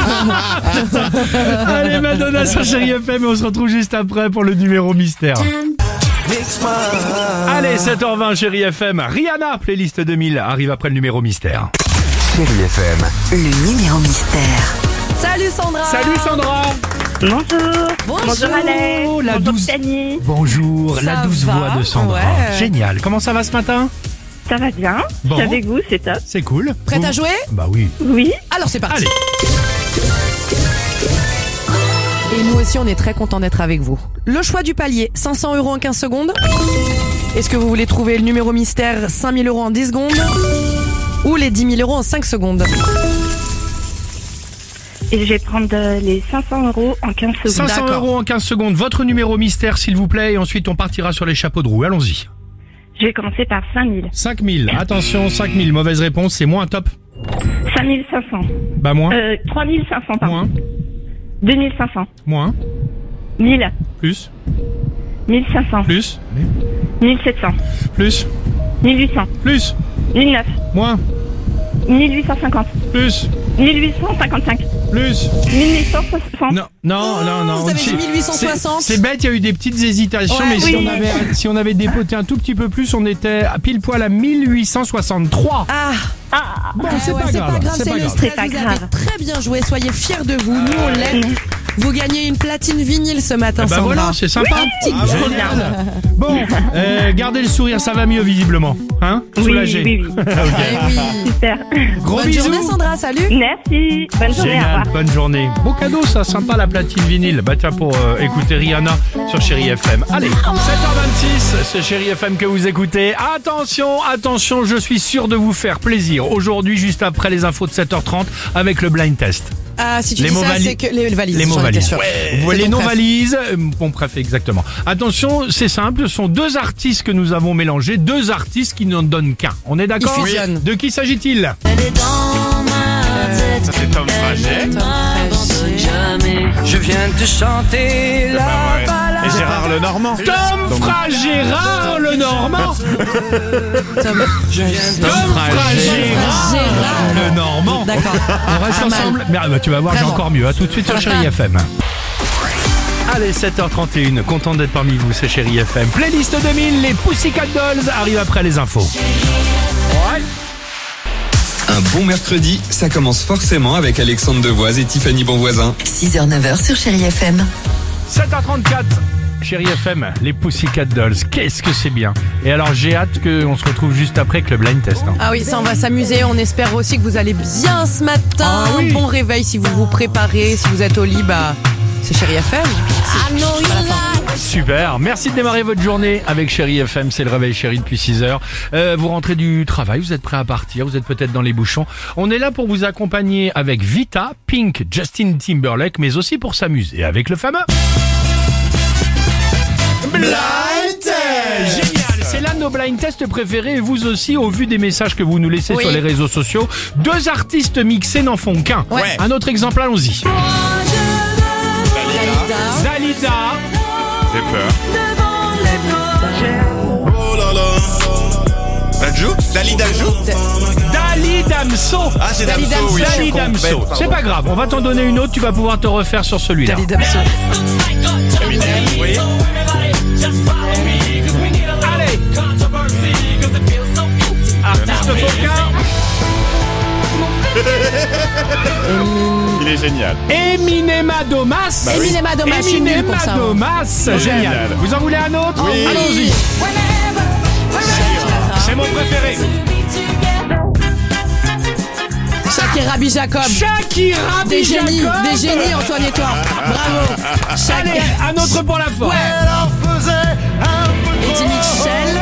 Speaker 3: là.
Speaker 2: Allez, Madonna sur Chérie FM et on se retrouve juste après pour le numéro mystère. Allez, 7h20 Chérie FM. Rihanna, playlist 2000, arrive après le numéro mystère.
Speaker 7: Chérie FM.
Speaker 5: Le numéro mystère.
Speaker 3: Salut Sandra.
Speaker 2: Salut Sandra.
Speaker 6: Bonjour. Bonjour Alex.
Speaker 2: la
Speaker 6: Bonjour
Speaker 2: douce.
Speaker 6: Fanny.
Speaker 2: Bonjour,
Speaker 3: Ça
Speaker 2: la douce
Speaker 3: va,
Speaker 2: voix de Sandra.
Speaker 3: ouais.
Speaker 2: Génial. Comment ça va ce matin?
Speaker 6: Ça va bien.
Speaker 2: Bon.
Speaker 6: Je suis avec vous, c'est top.
Speaker 2: C'est cool.
Speaker 3: Prête à jouer?
Speaker 2: Bah oui.
Speaker 6: Oui.
Speaker 3: Alors c'est parti.
Speaker 2: Allez.
Speaker 3: Et nous aussi, on est très contents d'être avec vous. Le choix du palier, 500 € en 15 secondes. Est-ce que vous voulez trouver le numéro mystère, 5000 € en 10 secondes? Ou les 10 000 € en 5 secondes?
Speaker 6: Et je vais prendre les 500 € en 15 secondes.
Speaker 2: 500
Speaker 3: D'accord.
Speaker 2: € en 15 secondes. Votre numéro mystère, s'il vous plaît. Et ensuite, on partira sur les chapeaux de roue. Allons-y.
Speaker 6: Je vais commencer par 5000.
Speaker 2: 5000. Attention, 5000. Mauvaise réponse. C'est moins top.
Speaker 6: 5500.
Speaker 2: Bah moins.
Speaker 6: 3500, pardon.
Speaker 2: Moins.
Speaker 6: 2500.
Speaker 2: Moins.
Speaker 6: 1000.
Speaker 2: Plus.
Speaker 6: 1500.
Speaker 2: Plus.
Speaker 6: 1700.
Speaker 2: Plus.
Speaker 6: 1800.
Speaker 2: Plus.
Speaker 6: 1009.
Speaker 2: Moins.
Speaker 6: 1850.
Speaker 2: Plus.
Speaker 6: 1855.
Speaker 2: Plus.
Speaker 6: 1860.
Speaker 2: Non.
Speaker 3: Vous avez dit 1860.
Speaker 2: C'est bête, il y a eu des petites hésitations,
Speaker 3: Ouais,
Speaker 2: mais
Speaker 6: oui.
Speaker 2: si on avait dépoté un tout petit peu plus, on était à pile poil à 1863.
Speaker 3: Ah,
Speaker 2: Bon,
Speaker 3: c'est pas grave, c'est le stress.
Speaker 6: C'est pas
Speaker 3: Vous avez
Speaker 6: grave.
Speaker 3: très bien joué, soyez fiers de vous. Nous, on l'est. Vous gagnez une platine vinyle ce matin,
Speaker 2: Bah
Speaker 3: Sandra.
Speaker 2: voilà, c'est sympa.
Speaker 3: Un petit
Speaker 2: Génial. Bon, gardez le sourire, ça va mieux visiblement. Hein?
Speaker 6: Oui,
Speaker 2: Soulagé.
Speaker 6: oui.
Speaker 3: Eh oui.
Speaker 6: Super.
Speaker 2: Gros
Speaker 3: Bonne
Speaker 2: bisous.
Speaker 3: journée, Sandra, salut.
Speaker 6: Merci. Bonne journée. Au
Speaker 2: Génial,
Speaker 6: revoir.
Speaker 2: bonne journée. Beau cadeau ça, sympa la platine vinyle. Bah tiens pour écouter Rihanna sur Chérie FM. Allez, 7h26, c'est Chérie FM que vous écoutez. Attention, je suis sûr de vous faire plaisir. Aujourd'hui, juste après les infos de 7h30 avec le blind test.
Speaker 3: Ah, si tu
Speaker 2: Les
Speaker 3: dis
Speaker 2: mots
Speaker 3: ça,
Speaker 2: vali-
Speaker 3: c'est que les valises.
Speaker 2: Les mots
Speaker 3: j'en étais
Speaker 2: valises.
Speaker 3: sûre.
Speaker 2: Vous voyez
Speaker 3: C'est
Speaker 2: les
Speaker 3: ton
Speaker 2: noms
Speaker 3: préf.
Speaker 2: valises, bon bref exactement. Attention, c'est simple, ce sont deux artistes que nous avons mélangés, deux artistes qui n'en donnent qu'un. On est d'accord?
Speaker 3: Ils fusionnent.
Speaker 2: De qui s'agit-il?
Speaker 4: Ça c'est Tom Fraget.
Speaker 9: Je viens de te chanter la balade.
Speaker 4: Et Gérard Lenormand.
Speaker 2: Tom Gérard Lenormand.
Speaker 3: Tom.
Speaker 2: Tom Gérard Lenormand.
Speaker 3: D'accord.
Speaker 2: On reste
Speaker 3: Pas mal.
Speaker 2: ensemble. Mais, tu vas voir, j'ai
Speaker 3: Vraiment.
Speaker 2: encore mieux. À tout de suite sur Chérie FM. Allez, 7h31, content d'être parmi vous, c'est Chérie FM. Playlist 2000, les Pussycat Dolls arrivent après les infos. Ouais.
Speaker 7: Un bon mercredi, ça commence forcément avec Alexandre Devoise et Tiffany Bonvoisin.
Speaker 5: 6h, 9h sur Chérie FM.
Speaker 2: 7h34, Chérie FM, les Pussycat Dolls, qu'est-ce que c'est bien. Et alors j'ai hâte qu'on se retrouve juste après avec le blind test. Hein.
Speaker 3: Ah oui, ça on va s'amuser. On espère aussi que vous allez bien ce matin.
Speaker 2: Ah oui.
Speaker 3: Bon réveil si vous vous préparez. Si vous êtes au lit, bah c'est Chérie FM.
Speaker 2: Super, merci de démarrer votre journée avec Chérie FM, c'est le réveil Chérie depuis 6h. Vous rentrez du travail, vous êtes prêts à partir, vous êtes peut-être dans les bouchons. On est là pour vous accompagner avec Vita, Pink, Justin Timberlake, mais aussi pour s'amuser avec le fameux... Blind Test. Génial, c'est l'un de nos blind tests préférés et vous aussi au vu des messages que vous nous laissez
Speaker 3: Oui.
Speaker 2: sur les réseaux sociaux. Deux artistes mixés n'en font qu'un.
Speaker 3: Ouais.
Speaker 2: Un autre exemple, allons-y. Dalida.
Speaker 4: J'ai peur. Oh là là. Daljou? Dali Daljou?
Speaker 2: Dali Damso.
Speaker 4: Ah, c'est
Speaker 3: Dali
Speaker 4: Damso,
Speaker 3: Damso.
Speaker 4: oui. je suis
Speaker 2: Dali
Speaker 4: con,
Speaker 2: Damso.
Speaker 4: bête, pardon.
Speaker 2: C'est pas grave, on va t'en donner une autre, tu vas pouvoir te refaire sur celui-là.
Speaker 3: Dali Damso.
Speaker 2: Oui. Allez. Artiste coquin.
Speaker 4: Il est génial.
Speaker 2: Eminem Domas.
Speaker 4: Bah oui.
Speaker 3: Eminem Domas, je suis nulle pour ça.
Speaker 2: Domas. Génial.
Speaker 4: Génial.
Speaker 2: Vous en voulez un autre?
Speaker 4: Oui.
Speaker 2: Allons-y. C'est mon préféré.
Speaker 3: Shakira. Rabbi Jacob.
Speaker 2: Shakira Rabbi
Speaker 3: Des génies,
Speaker 2: Jacob.
Speaker 3: des génies, Antoine et toi. Bravo.
Speaker 2: Allez, un autre pour la fin.
Speaker 3: Ouais. Eddie Mitchell.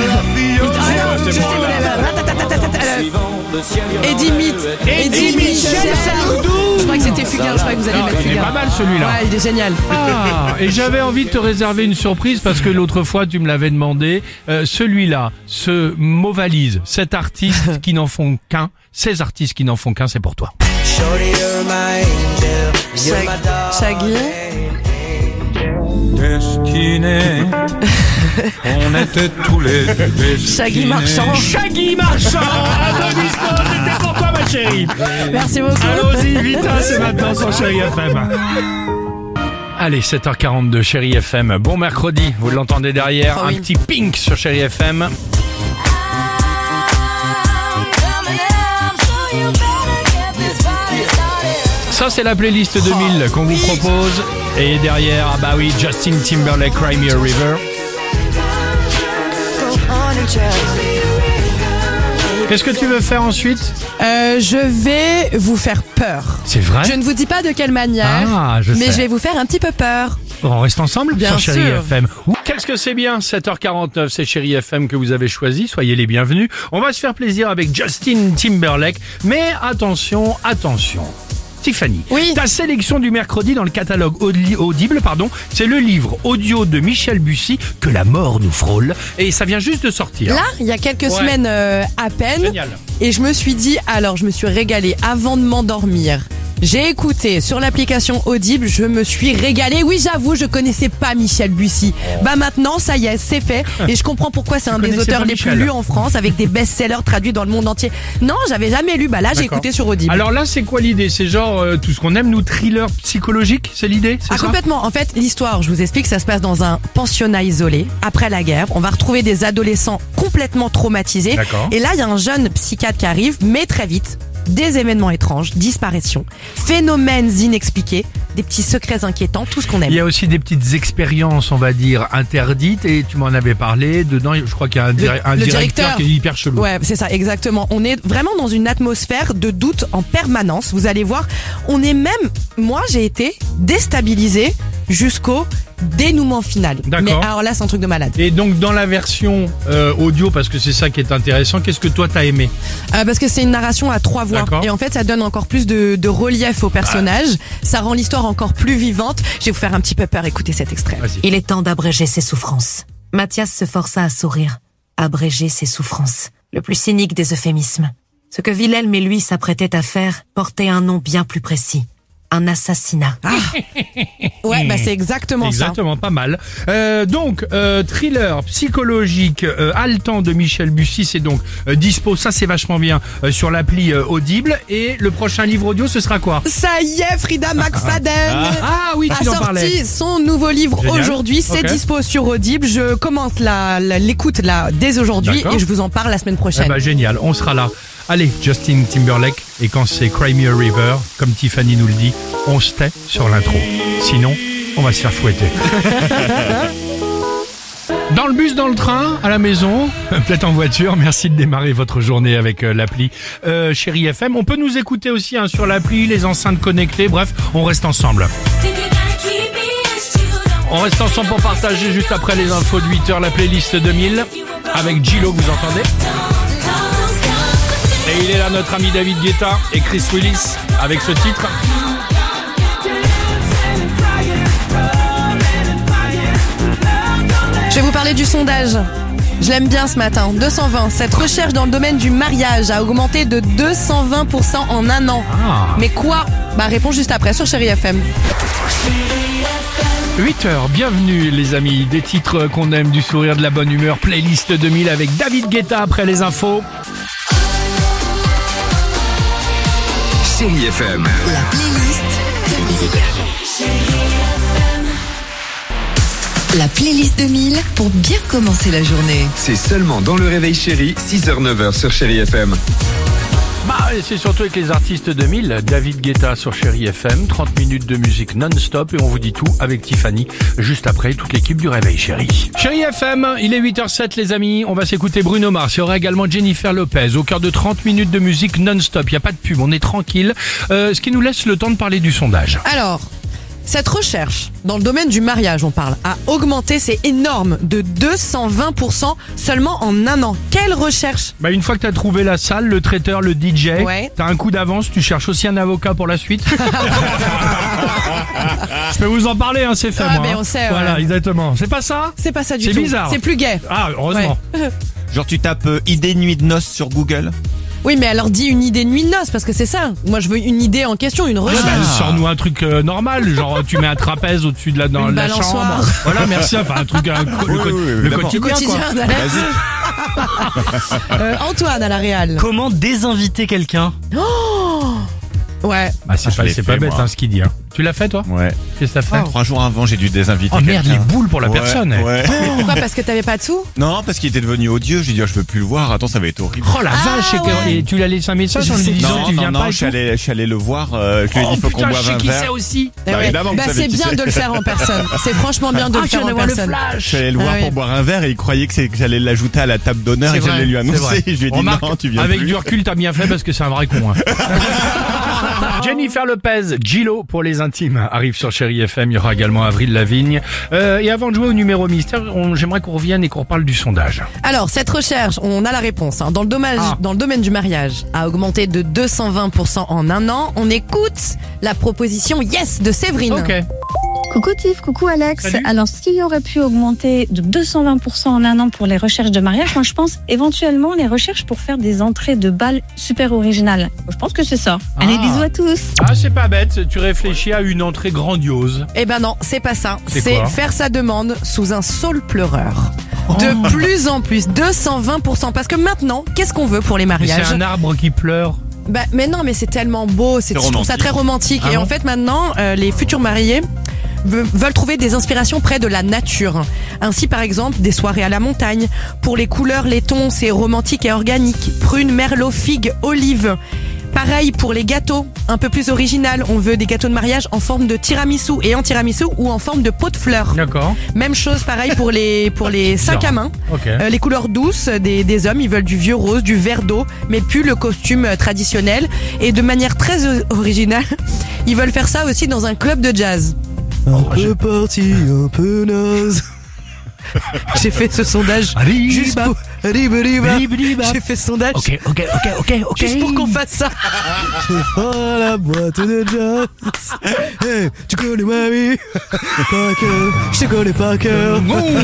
Speaker 3: Eddie Mitchell Sardou. Je crois que c'était Fugain, je crois que vous allez
Speaker 2: Non,
Speaker 3: mettre
Speaker 2: il est
Speaker 3: Fugain.
Speaker 2: pas mal celui-là.
Speaker 3: Ouais, il est génial.
Speaker 2: Ah, et j'avais envie de te réserver une surprise parce que l'autre fois tu me l'avais demandé. Celui-là, ce mot valise, cet artiste qui n'en font qu'un, ces artistes qui n'en font qu'un, c'est pour toi.
Speaker 3: Shaggy.
Speaker 4: Destiné. On était tous les deux destinés.
Speaker 3: Shaggy Marchand.
Speaker 2: Shaggy Marchand, Adonis Paul, c'était pour toi ma chérie.
Speaker 3: Merci beaucoup.
Speaker 2: Allons-y, vite, c'est maintenant sur Chérie FM. Allez, 7h42, Chérie FM. Bon mercredi, vous l'entendez derrière.
Speaker 3: Oh oui.
Speaker 2: Un petit pink sur Chérie FM. Ça, c'est la playlist 2000 qu'on vous propose. Et derrière, ah bah oui, Justin Timberlake, Cry Me a River. Qu'est-ce que tu veux faire ensuite?
Speaker 3: Je vais vous faire peur.
Speaker 2: C'est vrai?
Speaker 3: Je ne vous dis pas de quelle manière,
Speaker 2: Ah, je
Speaker 3: mais
Speaker 2: sais.
Speaker 3: je vais vous faire un petit peu peur.
Speaker 2: On reste ensemble
Speaker 3: Bien
Speaker 2: sur Chérie
Speaker 3: sûr.
Speaker 2: FM. Qu'est-ce que c'est bien, 7h49, c'est Chérie FM que vous avez choisi, soyez les bienvenus. On va se faire plaisir avec Justin Timberlake, mais attention, Tiffany,
Speaker 3: Oui.
Speaker 2: ta sélection du mercredi dans le catalogue Audible, c'est le livre audio de Michel Bussy, Que la mort nous frôle, et ça vient juste de sortir.
Speaker 3: Là, il y a quelques
Speaker 2: Ouais.
Speaker 3: semaines à peine,
Speaker 2: Génial.
Speaker 3: et je me suis dit, alors je me suis régalée avant de m'endormir. J'ai écouté sur l'application Audible, je me suis régalée. Oui, j'avoue, je connaissais pas Michel Bussy. Bah maintenant, ça y est, c'est fait. Et je comprends pourquoi c'est un des
Speaker 2: connaissais
Speaker 3: auteurs
Speaker 2: pas
Speaker 3: les
Speaker 2: Michel.
Speaker 3: plus lus en France, avec des best-sellers traduits dans le monde entier. Non, j'avais jamais lu. Bah là, j'ai
Speaker 2: D'accord.
Speaker 3: écouté sur Audible.
Speaker 2: Alors là, c'est quoi l'idée? C'est genre tout ce qu'on aime, nous, thriller psychologique, c'est l'idée? C'est
Speaker 3: Ah,
Speaker 2: ça?
Speaker 3: complètement. En fait, l'histoire, je vous explique, ça se passe dans un pensionnat isolé, après la guerre. On va retrouver des adolescents complètement traumatisés.
Speaker 2: D'accord.
Speaker 3: Et là, il y a un jeune psychiatre qui arrive, mais très vite, des événements étranges, disparitions, phénomènes inexpliqués, des petits secrets inquiétants, tout ce qu'on aime.
Speaker 2: Il y a aussi des petites expériences, on va dire, interdites, et tu m'en avais parlé. Dedans, je crois qu'il y a un
Speaker 3: le
Speaker 2: directeur
Speaker 3: directeur.
Speaker 2: qui est hyper chelou.
Speaker 3: Ouais, c'est ça, exactement. On est vraiment dans une atmosphère de doute en permanence. Vous allez voir, on est même, moi, j'ai été déstabilisée jusqu'au dénouement final.
Speaker 2: D'accord.
Speaker 3: Mais alors là, c'est un truc de malade.
Speaker 2: Et donc, dans la version audio, parce que c'est ça qui est intéressant, qu'est-ce que toi t'as aimé?
Speaker 3: Parce que c'est une narration à 3 voix.
Speaker 2: D'accord.
Speaker 3: Et en fait, ça donne encore plus de relief au personnage. Ça rend l'histoire encore plus vivante. Je vais vous faire un petit peu peur. Écoutez cet extrait.
Speaker 2: Vas-y.
Speaker 10: Il est temps d'abréger ses souffrances. Mathias se força à sourire. Abréger ses souffrances. Le plus cynique des euphémismes. Ce que Wilhelm et lui s'apprêtaient à faire portait un nom bien plus précis. Un assassinat.
Speaker 3: Ouais, bah c'est exactement ça.
Speaker 2: Exactement, pas mal. Donc, thriller psychologique haletant de Michel Bussy, c'est donc dispo, ça c'est vachement bien, sur l'appli Audible. Et le prochain livre audio, ce sera quoi?
Speaker 3: Ça y est, Frida McFadden
Speaker 2: Ah oui, tu
Speaker 3: a
Speaker 2: en parlais.
Speaker 3: sorti son nouveau livre
Speaker 2: Génial.
Speaker 3: aujourd'hui. C'est
Speaker 2: Ok.
Speaker 3: dispo sur Audible. Je commence l'écoute là dès aujourd'hui
Speaker 2: D'accord.
Speaker 3: et je vous en parle la semaine prochaine.
Speaker 2: Eh ben, génial, on sera là. Allez, Justin Timberlake, et quand c'est Cry Me a River, comme Tiffany nous le dit, on se tait sur l'intro. Sinon, on va se faire fouetter. Dans le bus, dans le train, à la maison, peut-être en voiture, merci de démarrer votre journée avec l'appli Chérie FM. On peut nous écouter aussi sur l'appli, les enceintes connectées, bref, on reste ensemble. On reste ensemble pour partager juste après les infos de 8h la playlist 2000 avec Gilo, vous entendez? Et il est là, notre ami David Guetta et Chris Willis avec ce titre.
Speaker 3: Je vais vous parler du sondage. Je l'aime bien ce matin. 220. Cette recherche dans le domaine du mariage a augmenté de 220% en un an.
Speaker 2: Ah.
Speaker 3: Mais quoi? Bah réponse juste après sur Chérie FM.
Speaker 2: 8h, bienvenue les amis, des titres qu'on aime, du sourire, de la bonne humeur, playlist 2000 avec David Guetta après les infos.
Speaker 7: Chérie FM.
Speaker 5: La playlist 2000. La playlist 2000 pour bien commencer la journée.
Speaker 7: C'est seulement dans le réveil chéri, 6h-9h sur Chérie FM.
Speaker 2: Bah, et c'est surtout avec les artistes 2000, David Guetta sur Chérie FM, 30 minutes de musique non-stop et on vous dit tout avec Tiffany, juste après toute l'équipe du Réveil Chérie. Chérie FM, il est 8h07 les amis, on va s'écouter Bruno Mars, il y aura également Jennifer Lopez, au cœur de 30 minutes de musique non-stop, il n'y a pas de pub, on est tranquille, ce qui nous laisse le temps de parler du sondage.
Speaker 3: Alors, cette recherche, dans le domaine du mariage, on parle, a augmenté, c'est énorme, de 220% seulement en un an. Quelle recherche?
Speaker 2: Bah une fois que t'as trouvé la salle, le traiteur, le DJ,
Speaker 3: Ouais.
Speaker 2: t'as un coup d'avance, tu cherches aussi un avocat pour la suite. Je peux vous en parler, hein, c'est fait
Speaker 3: Ah,
Speaker 2: moi.
Speaker 3: mais on sait,
Speaker 2: Voilà,
Speaker 3: ouais.
Speaker 2: exactement. C'est pas ça?
Speaker 3: C'est pas ça du
Speaker 2: C'est
Speaker 3: tout.
Speaker 2: bizarre.
Speaker 3: C'est plus gay.
Speaker 2: Ah, heureusement.
Speaker 4: Genre tu tapes idée nuit de noces sur Google.
Speaker 3: Oui, mais alors dis une idée de nuit de noces, parce que c'est ça. Moi, je veux une idée en question, une recherche.
Speaker 2: Bah, sors-nous un truc normal, genre tu mets un trapèze au-dessus de la, dans
Speaker 3: Une
Speaker 2: la
Speaker 3: balançoire.
Speaker 2: chambre. Voilà, merci. Enfin, un truc, le
Speaker 4: évidemment.
Speaker 3: Du
Speaker 2: quotidien,
Speaker 3: quotidien
Speaker 2: quoi.
Speaker 3: d'Alex. Antoine à la Réal.
Speaker 11: Comment désinviter quelqu'un?
Speaker 3: Ouais.
Speaker 2: Bah, c'est
Speaker 4: je
Speaker 2: pas,
Speaker 4: l'ai
Speaker 2: c'est
Speaker 4: fait,
Speaker 2: pas bête,
Speaker 4: moi.
Speaker 2: hein, ce qu'il dit. Hein. Tu l'as fait, toi?
Speaker 4: Ouais.
Speaker 2: Qu'est-ce que t'as fait?
Speaker 4: 3 jours avant, j'ai dû désinviter
Speaker 2: Oh merde,
Speaker 4: quelqu'un.
Speaker 2: les boules pour la personne.
Speaker 4: Ouais.
Speaker 3: Pourquoi? Parce que t'avais pas de sous?
Speaker 4: Non, parce qu'il était devenu odieux. J'ai dit, je veux plus le voir. Attends, ça va être horrible.
Speaker 2: Oh la vache,
Speaker 3: ouais.
Speaker 2: et tu lui as laissé un message en lui disant
Speaker 4: Non,
Speaker 2: tu viens
Speaker 4: non,
Speaker 2: pas et
Speaker 4: je suis
Speaker 2: tout.
Speaker 4: allé le voir. Je lui ai dit, il faut qu'on
Speaker 2: putain, je
Speaker 4: boive
Speaker 2: sais
Speaker 4: un
Speaker 2: qui c'est
Speaker 4: verre.
Speaker 2: aussi.
Speaker 3: Eh ouais.
Speaker 4: évidemment que
Speaker 3: Bah,
Speaker 4: vous savez
Speaker 3: c'est
Speaker 4: qui
Speaker 3: bien
Speaker 4: c'est.
Speaker 3: de le faire en personne. C'est franchement bien de le faire en personne.
Speaker 4: Je suis allé le voir
Speaker 3: Ah
Speaker 4: pour
Speaker 3: oui.
Speaker 4: boire un verre et il croyait que j'allais l'ajouter à la table d'honneur
Speaker 2: C'est
Speaker 4: et que j'allais
Speaker 2: vrai,
Speaker 4: lui
Speaker 2: c'est
Speaker 4: annoncer.
Speaker 2: vrai.
Speaker 4: Je lui ai dit,
Speaker 2: Remarque,
Speaker 4: non, tu viens
Speaker 2: avec
Speaker 4: plus.
Speaker 2: du recul, t'as bien fait parce que c'est un vrai con. Hein. Jennifer Lopez, Gillo pour les intimes arrive sur Chérie FM. Il y aura également Avril Lavigne. Et avant de jouer au numéro mystère, j'aimerais qu'on revienne et qu'on reparle du sondage.
Speaker 3: Alors, cette recherche, on a la réponse. Hein. Dans le domaine du mariage, a augmenté de 220% en un an. On écoute la proposition Yes de Séverine.
Speaker 2: Ok.
Speaker 12: Coucou Tiff, coucou Alex.
Speaker 2: Salut.
Speaker 12: Alors, ce qui aurait pu augmenter de 220% en un an pour les recherches de mariage, moi je pense éventuellement les recherches pour faire des entrées de bal super originales. Je pense que c'est ça. Allez, bisous à tous.
Speaker 2: Ah, c'est pas bête. Tu réfléchis à une entrée grandiose.
Speaker 3: Eh ben non, c'est pas ça.
Speaker 2: C'est
Speaker 3: C'est
Speaker 2: quoi
Speaker 3: faire sa demande sous un saule pleureur. De plus en plus, 220%. Parce que maintenant, qu'est-ce qu'on veut pour les
Speaker 2: Mais
Speaker 3: mariages?
Speaker 2: c'est un arbre qui pleure.
Speaker 3: Bah, mais non, mais c'est tellement beau, je trouve ça
Speaker 4: romantique.
Speaker 3: très romantique.
Speaker 2: Ah
Speaker 3: et
Speaker 2: bon
Speaker 3: en fait, maintenant, les futurs mariés veulent trouver des inspirations près de la nature. Ainsi, par exemple, des soirées à la montagne. Pour les couleurs, les tons, c'est romantique et organique. Prune, merlot, figue, olive. Pareil pour les gâteaux, un peu plus original. On veut des gâteaux de mariage en forme de tiramisu et en tiramisu ou en forme de pot de fleurs.
Speaker 2: D'accord.
Speaker 3: Même chose, pareil pour les sacs à main.
Speaker 2: Ok.
Speaker 3: Les couleurs douces des hommes, ils veulent du vieux rose, du vert d'eau, mais plus le costume traditionnel. Et de manière très originale, ils veulent faire ça aussi dans un club de jazz. Un peu parti, un peu naze. J'ai fait ce sondage juste pour... J'ai fait ce sondage
Speaker 2: Ok.
Speaker 3: juste pour qu'on fasse ça. Oh, la boîte de jazz. Hey, tu connais mamie? Par cœur, je te connais par cœur.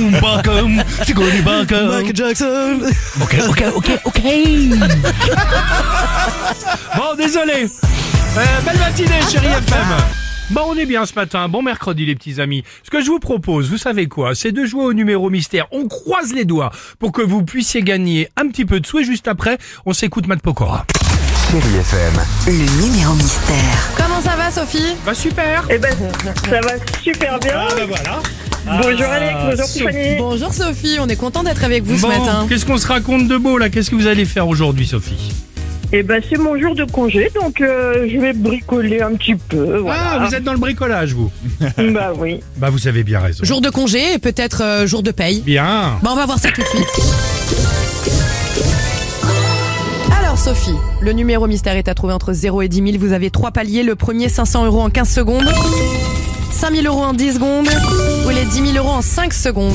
Speaker 2: Tu connais pas encore.
Speaker 3: Michael Jackson.
Speaker 2: Ok. Bon, désolé. Belle matinée, Chérie FM. Bon, on est bien ce matin. Bon mercredi, les petits amis. Ce que je vous propose, vous savez quoi? C'est de jouer au numéro mystère. On croise les doigts pour que vous puissiez gagner un petit peu de sous. Et juste après, on s'écoute Matt Pokora.
Speaker 5: Chérie FM. Le numéro mystère.
Speaker 3: Comment ça va, Sophie?
Speaker 2: Bah super.
Speaker 6: Eh ben, ça va super bien.
Speaker 2: Ah bah voilà.
Speaker 6: Bonjour Alex, bonjour Tiffany.
Speaker 3: Bonjour Sophie, on est content d'être avec vous ce
Speaker 2: Bon,
Speaker 3: matin.
Speaker 2: qu'est-ce qu'on se raconte de beau là? Qu'est-ce que vous allez faire aujourd'hui, Sophie?
Speaker 6: Eh ben, c'est mon jour de congé, donc je vais bricoler un petit peu. Voilà.
Speaker 2: Ah, vous êtes dans le bricolage, vous?
Speaker 6: Bah oui.
Speaker 2: Bah vous avez bien raison.
Speaker 3: Jour de congé et peut-être jour de paye.
Speaker 2: Bien.
Speaker 3: Bah on va voir ça tout de suite. Alors Sophie, le numéro mystère est à trouver entre 0 et 10 000. Vous avez 3 paliers. Le premier, 500 € en 15 secondes. 5 000 € en 10 secondes. Ou les 10 000 € en 5 secondes.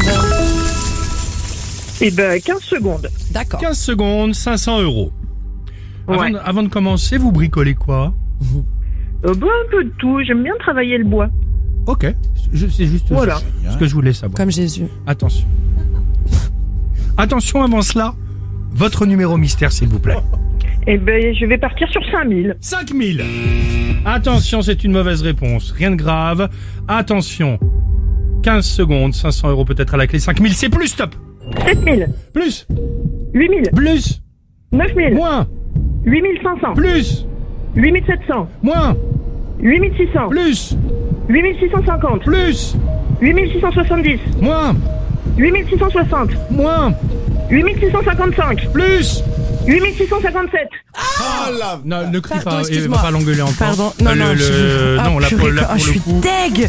Speaker 6: Eh ben, 15 secondes.
Speaker 3: D'accord.
Speaker 2: 15 secondes, 500 €.
Speaker 6: Ouais.
Speaker 2: Avant de commencer, vous bricolez quoi?
Speaker 6: Bah, un peu de tout, j'aime bien travailler le bois.
Speaker 2: Ok, c'est juste
Speaker 6: Voilà.
Speaker 2: ce que je voulais savoir.
Speaker 3: Comme Jésus.
Speaker 2: Attention. Attention avant cela, votre numéro mystère s'il vous plaît.
Speaker 6: Eh ben, je vais partir sur 5000.
Speaker 2: 5000. Attention, c'est une mauvaise réponse. Rien de grave. Attention. 15 secondes, 500 € peut-être à la clé. 5000, c'est plus, stop.
Speaker 6: 7000.
Speaker 2: Plus.
Speaker 6: 8000.
Speaker 2: Plus.
Speaker 6: 9000.
Speaker 2: Moins.
Speaker 6: 8500.
Speaker 2: Plus.
Speaker 6: 8700.
Speaker 2: Moins.
Speaker 6: 8600.
Speaker 2: Plus.
Speaker 6: 8650.
Speaker 2: Plus.
Speaker 6: 8670.
Speaker 2: Moins.
Speaker 6: 8660.
Speaker 2: Moins.
Speaker 6: 8655.
Speaker 2: Plus.
Speaker 6: 8657.
Speaker 2: Non, ne crie
Speaker 3: Pardon,
Speaker 2: pas, il
Speaker 3: excuse-moi.
Speaker 2: va pas l'engueuler encore.
Speaker 3: Pardon, non, non,
Speaker 2: non, là, pour
Speaker 3: je
Speaker 2: le
Speaker 3: suis
Speaker 2: coup.
Speaker 3: deg.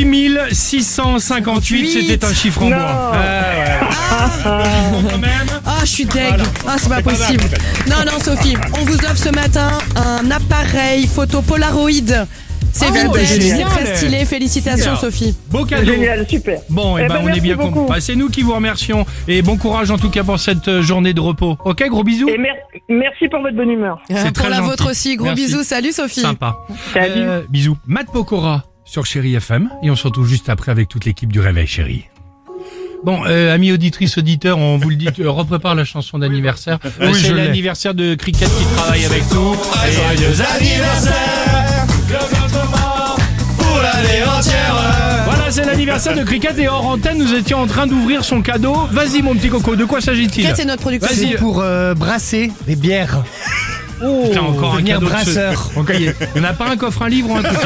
Speaker 2: 8658, c'était un chiffre en
Speaker 6: Non.
Speaker 2: moins. Quand même.
Speaker 3: Ah, je suis deg.
Speaker 2: Voilà.
Speaker 3: Ah, c'est pas possible. Non, Sophie, on vous offre ce matin un appareil photo Polaroid. C'est vintage, c'est
Speaker 2: génial.
Speaker 3: très stylé. Félicitations,
Speaker 2: Super.
Speaker 3: Sophie.
Speaker 2: Beau cadeau.
Speaker 6: Génial, super.
Speaker 2: Bon,
Speaker 6: Eh ben,
Speaker 2: on est
Speaker 6: merci
Speaker 2: bien
Speaker 6: beaucoup.
Speaker 2: content. C'est nous qui vous remercions. Et bon courage en tout cas pour cette journée de repos. Ok, gros bisous.
Speaker 6: Et merci pour votre bonne humeur.
Speaker 2: C'est
Speaker 3: Pour
Speaker 2: très
Speaker 3: la
Speaker 2: gentil.
Speaker 3: vôtre aussi. Gros
Speaker 2: Merci.
Speaker 3: bisous. Salut, Sophie.
Speaker 2: Sympa.
Speaker 6: Salut.
Speaker 2: Bisous. Matt Pokora sur Chérie FM. Et on se retrouve juste après avec toute l'équipe du Réveil Chérie. Bon, amis auditrices, auditeurs, on vous le dit, reprépare la chanson d'anniversaire. C'est l'anniversaire de Cricket qui travaille avec nous. Joyeux anniversaire, pour l'année entière. Voilà, c'est l'anniversaire de Cricket et hors antenne, nous étions en train d'ouvrir son cadeau. Vas-y, mon petit coco, de quoi s'agit-il?
Speaker 3: Quelle c'est notre producteur?
Speaker 2: Vas-y.
Speaker 11: Pour brasser des bières.
Speaker 2: Putain, encore un
Speaker 11: devenir
Speaker 2: cadeau
Speaker 11: brasseur.
Speaker 2: Ok, il n'y en a pas un coffre, un livre, un truc.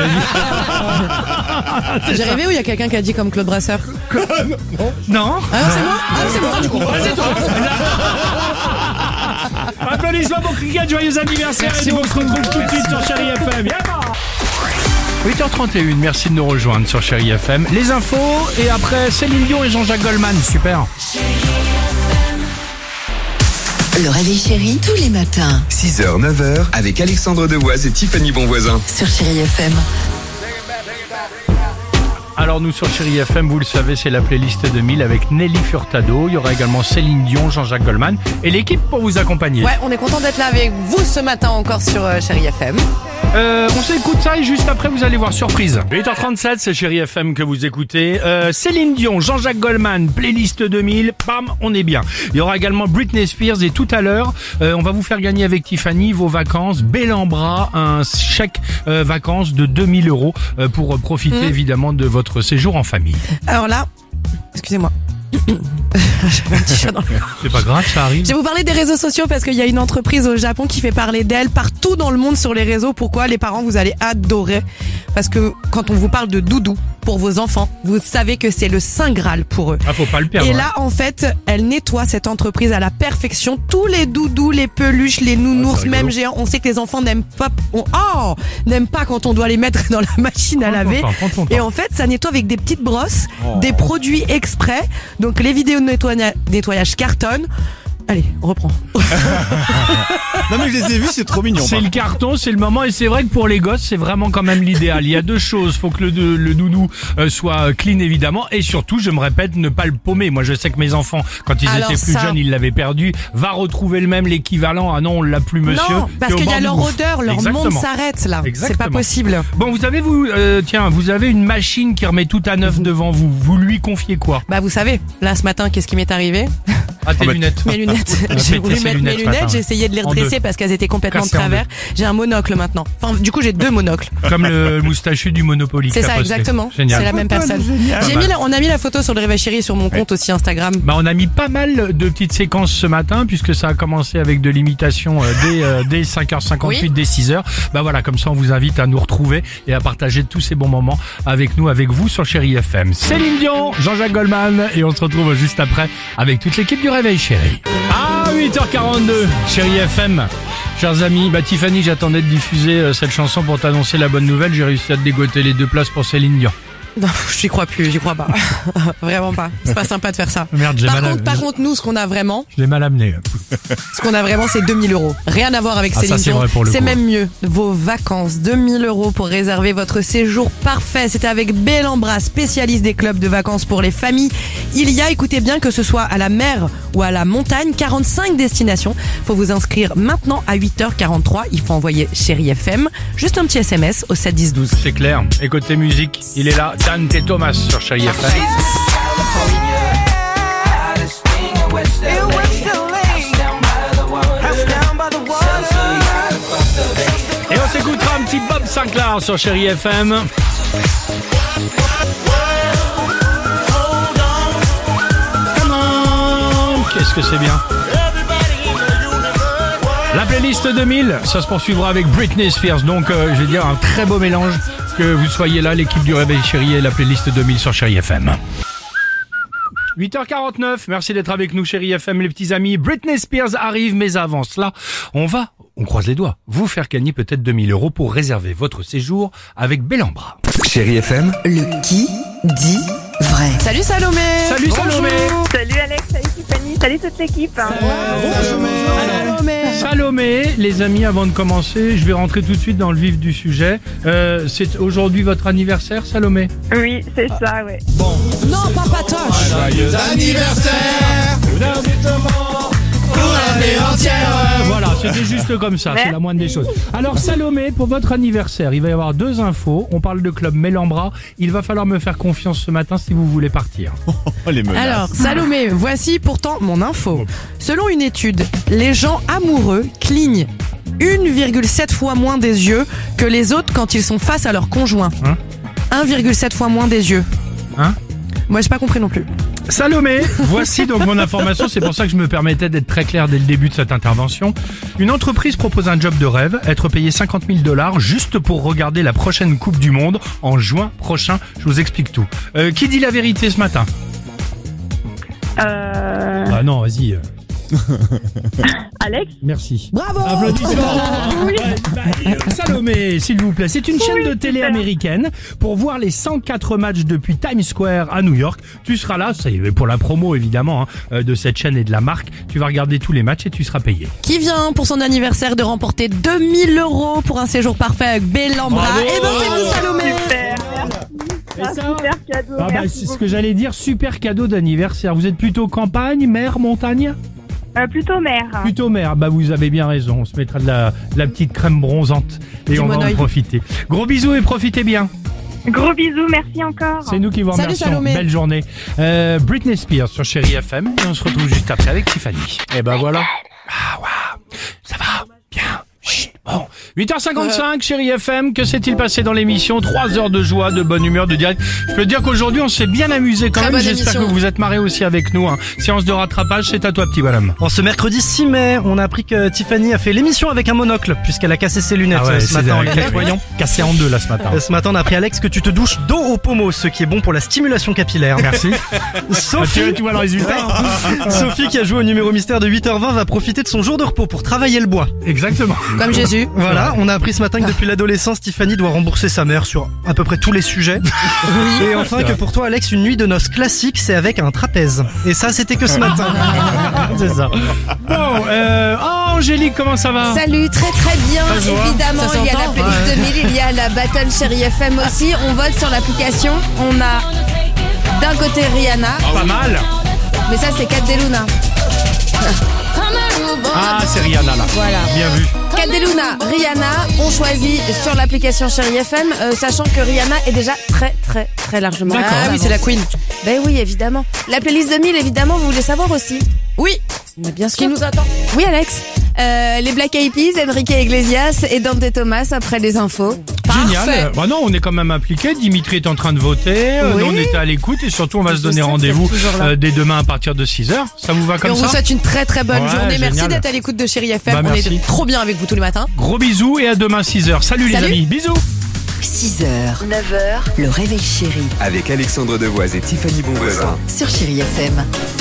Speaker 3: J'ai rêvé ou il y a quelqu'un qui a dit comme Claude Brasseur?
Speaker 2: Non.
Speaker 3: Ah, c'est moi? Ah, c'est moi, du coup.
Speaker 2: C'est toi. Applaudissements pour Cricket, joyeux anniversaire. Et nous on se retrouve tout de suite sur Chérie FM. 8h31, merci de nous rejoindre sur Chérie FM. Les infos et après Céline Dion et Jean-Jacques Goldman, super.
Speaker 5: Le Réveil Chérie, tous les matins.
Speaker 7: 6h, 9h, avec Alexandre Devoise et Tiffany Bonvoisin.
Speaker 5: Sur Chérie FM.
Speaker 2: Alors nous sur Chérie FM, vous le savez, c'est la playlist 2000 avec Nelly Furtado. Il y aura également Céline Dion, Jean-Jacques Goldman et l'équipe pour vous accompagner.
Speaker 3: Ouais, on est content d'être là avec vous ce matin encore sur Chérie FM.
Speaker 2: On s'écoute ça et juste après vous allez voir surprise. 8h37, c'est Chérie FM que vous écoutez. Céline Dion, Jean-Jacques Goldman, playlist 2000, bam, on est bien. Il y aura également Britney Spears et tout à l'heure, on va vous faire gagner avec Tiffany vos vacances, bel en bras, un chèque vacances de 2000 € pour profiter évidemment de votre séjour en famille.
Speaker 3: Alors là, excusez-moi. J'avais un petit chat dans le corps.
Speaker 2: C'est pas grave, ça arrive.
Speaker 3: Je vais vous parler des réseaux sociaux parce qu'il y a une entreprise au Japon qui fait parler d'elle partout dans le monde sur les réseaux. Pourquoi? Les parents, vous allez adorer. Parce que quand on vous parle de doudou pour vos enfants, vous savez que c'est le Saint Graal pour eux.
Speaker 2: Ah, faut pas le perdre.
Speaker 3: Et là, en fait, elle nettoie cette entreprise à la perfection. Tous les doudous, les peluches, les nounours, même géants. On sait que les enfants n'aiment pas, n'aiment pas quand on doit les mettre dans la machine à laver. Et en fait, ça nettoie avec des petites brosses, des produits exprès. Donc les vidéos de nettoyage cartonnent. Allez, on reprend.
Speaker 4: Non mais je les ai vus, c'est trop mignon.
Speaker 2: C'est le carton, c'est le moment et c'est vrai que pour les gosses c'est vraiment quand même l'idéal. Il y a deux choses, faut que le doudou soit clean évidemment et surtout je me répète ne pas le paumer. Moi je sais que mes enfants quand ils étaient plus jeunes ils l'avaient perdu. Va retrouver le même, l'équivalent. Ah non on l'a plus monsieur.
Speaker 3: Non parce qu'il y a leur odeur, leur monde s'arrête là. C'est pas possible.
Speaker 2: Bon vous avez vous avez une machine qui remet tout à neuf devant vous. Vous lui confiez quoi?
Speaker 3: Bah vous savez, là ce matin qu'est-ce qui m'est arrivé?
Speaker 2: Ah tes lunettes.
Speaker 3: Mes lunettes. J'ai voulu mettre mes lunettes, j'ai essayé de les redresser parce qu'elles étaient complètement de travers. J'ai un monocle maintenant. Enfin, du coup, j'ai deux monocles.
Speaker 2: Comme le moustachu du Monopoly.
Speaker 3: C'est ça, exactement.
Speaker 2: Génial.
Speaker 3: C'est la même personne. On a mis la photo sur le Réveil Chérie sur mon compte aussi Instagram.
Speaker 2: Bah, on a mis pas mal de petites séquences ce matin puisque ça a commencé avec de l'imitation dès 5h58, dès 6h. Bah voilà, comme ça on vous invite à nous retrouver et à partager tous ces bons moments avec nous, avec vous sur Chérie FM. Céline Dion, Jean-Jacques Goldman et on se retrouve juste après avec toute l'équipe du Réveil Chérie. Ah 8h42, Chérie FM. Chers amis, Tiffany, j'attendais de diffuser cette chanson pour t'annoncer la bonne nouvelle. J'ai réussi à te dégoter les 2 places pour Céline Dion.
Speaker 3: Non, j'y crois plus, j'y crois pas. Vraiment pas. C'est pas sympa de faire ça.
Speaker 2: Merde,
Speaker 3: par contre, nous, ce qu'on a vraiment.
Speaker 2: Je l'ai mal amené.
Speaker 3: Ce qu'on a vraiment, c'est 2000 €. Rien à voir avec Céline Dion. C'est même mieux. Vos vacances, 2000 € pour réserver votre séjour parfait. C'était avec Bellambra, spécialiste des clubs de vacances pour les familles. Il y a, écoutez bien, que ce soit à la mer ou à la montagne, 45 destinations. Faut vous inscrire maintenant à 8h43. Il faut envoyer Chérie FM. Juste un petit SMS au 7 10 12.
Speaker 2: C'est clair. Et côté musique, il est là. Dante Thomas sur Chérie FM. Et on s'écoutera un petit Bob Sinclair sur Chérie FM. Come on. Qu'est-ce que c'est bien. La playlist 2000, ça se poursuivra avec Britney Spears. Donc, je vais dire un très beau mélange. Que vous soyez là, l'équipe du Réveil Chérie et la playlist 2000 sur Chérie FM. 8h49, merci d'être avec nous chérie FM les petits amis. Britney Spears arrive, mais avant cela, on croise les doigts, vous faire gagner peut-être 2000 € pour réserver votre séjour avec Bellambra.
Speaker 7: Chérie FM,
Speaker 5: Le qui dit vrai.
Speaker 3: Salut Salomé.
Speaker 2: Salut Salomé.
Speaker 6: Salut Alex, salut Tiffany, salut toute l'équipe.
Speaker 2: Salomé, les amis, avant de commencer, je vais rentrer tout de suite dans le vif du sujet. C'est aujourd'hui votre anniversaire, Salomé?
Speaker 6: Oui, c'est ça, ouais.
Speaker 2: Bon.
Speaker 3: Non, pas patoche.
Speaker 2: Joyeux anniversaire, pour l'année entière. Voilà, c'était juste comme ça, c'est la moindre des choses. Alors Salomé, pour votre anniversaire, il va y avoir 2 infos. On parle de club Bellambra. Il va falloir me faire confiance ce matin si vous voulez partir.
Speaker 3: Alors Salomé, voici pourtant mon info. Selon une étude, les gens amoureux clignent 1,7 fois moins des yeux que les autres quand ils sont face à leur conjoint. 1,7 fois moins des yeux. Moi j'ai pas compris non plus.
Speaker 2: Salomé, voici donc mon information, c'est pour ça que je me permettais d'être très clair dès le début de cette intervention. Une entreprise propose un job de rêve, être payé 50 000 $ juste pour regarder la prochaine Coupe du Monde en juin prochain. Je vous explique tout. Qui dit la vérité ce matin? Ah non, vas-y.
Speaker 6: Alex?
Speaker 2: Merci.
Speaker 3: Bravo.
Speaker 2: Applaudissements. Salomé, s'il vous plaît. C'est une chaîne de télé américaine. Pour voir les 104 matchs depuis Times Square à New York, tu seras là, c'est pour la promo évidemment de cette chaîne et de la marque. Tu vas regarder tous les matchs et tu seras payé.
Speaker 3: Qui vient pour son anniversaire de remporter 2000 € pour un séjour parfait avec Bellambra? Et ben c'est vous Salomé.
Speaker 6: Super, merci. Super cadeau.
Speaker 2: C'est ce que j'allais dire, super cadeau d'anniversaire. Vous êtes plutôt campagne, mer, montagne?
Speaker 6: Plutôt mer.
Speaker 2: Plutôt mer, vous avez bien raison. On se mettra de la petite crème bronzante et on va en profiter. Gros bisous et profitez bien.
Speaker 6: Gros bisous, merci encore.
Speaker 2: C'est nous qui vous remercions.
Speaker 3: Salomé.
Speaker 2: Belle journée. Britney Spears sur Chérie FM et on se retrouve juste après avec Tiffany. Et ben voilà. Ah waouh, ça va bien. Chut. Bon, 8h55, Chérie FM, que s'est-il passé dans l'émission? 3 heures de joie, de bonne humeur, de direct. Je peux dire qu'aujourd'hui on s'est bien amusé quand même. J'espère que vous vous êtes marrés aussi avec nous. Séance de rattrapage, c'est à toi petit bonhomme.
Speaker 11: En ce mercredi 6 mai, on a appris que Tiffany a fait l'émission avec un monocle puisqu'elle a cassé ses lunettes ce matin en les nettoyant.
Speaker 2: Cassé en 2 là ce matin.
Speaker 11: Ce matin on a appris Alex que tu te douches d'eau au pommeau, ce qui est bon pour la stimulation capillaire.
Speaker 2: Merci.
Speaker 11: Sophie,
Speaker 2: tu vois le résultat.
Speaker 11: Sophie qui a joué au numéro mystère de 8h20 va profiter de son jour de repos pour travailler le bois.
Speaker 2: Exactement.
Speaker 3: Comme Jésus.
Speaker 11: Voilà, on a appris ce matin que depuis l'adolescence, Tiffany doit rembourser sa mère sur à peu près tous les sujets. Et enfin que pour toi Alex, une nuit de noces classique, c'est avec un trapèze. Et ça, c'était que ce matin.
Speaker 2: C'est ça. Bon, Angélique, comment ça va?
Speaker 13: Salut, très très bien. Évidemment, il y a la playlist 2000, il y a la Battle Chérie FM aussi. On vote sur l'application. On a d'un côté Rihanna.
Speaker 2: Pas mal.
Speaker 13: Mais ça, c'est Cat Deluna.
Speaker 2: Ah, c'est Rihanna là.
Speaker 13: Voilà.
Speaker 2: Bien vu.
Speaker 13: Cat Deluna, Rihanna, on choisit sur l'application Chérie FM, sachant que Rihanna est déjà très largement.
Speaker 3: Ah oui, c'est la queen.
Speaker 13: Ben oui, évidemment. La playlist 2000, évidemment, vous voulez savoir aussi?
Speaker 3: Oui.
Speaker 13: Mais bien sûr.
Speaker 3: Qui nous attend?
Speaker 13: Oui, Alex. Les Black Eyed Peas, Enrique Iglesias et Dante Thomas après les infos.
Speaker 2: Génial. Bah non, on est quand même impliqués. Dimitri est en train de voter.
Speaker 13: Oui.
Speaker 2: Nous, on était à l'écoute et surtout, on va se donner rendez-vous dès demain à partir de 6h. Ça vous va comme ça?
Speaker 3: On vous souhaite une très bonne journée.
Speaker 2: Génial.
Speaker 3: Merci d'être à l'écoute de Chérie FM. On est trop bien avec vous tous les matins.
Speaker 2: Gros bisous et à demain 6h. Salut les amis. Bisous.
Speaker 5: 6h, 9h, le réveil chéri.
Speaker 7: avec Alexandre Devoise et Tiffany Bonvoisin.
Speaker 5: Sur Chérie FM.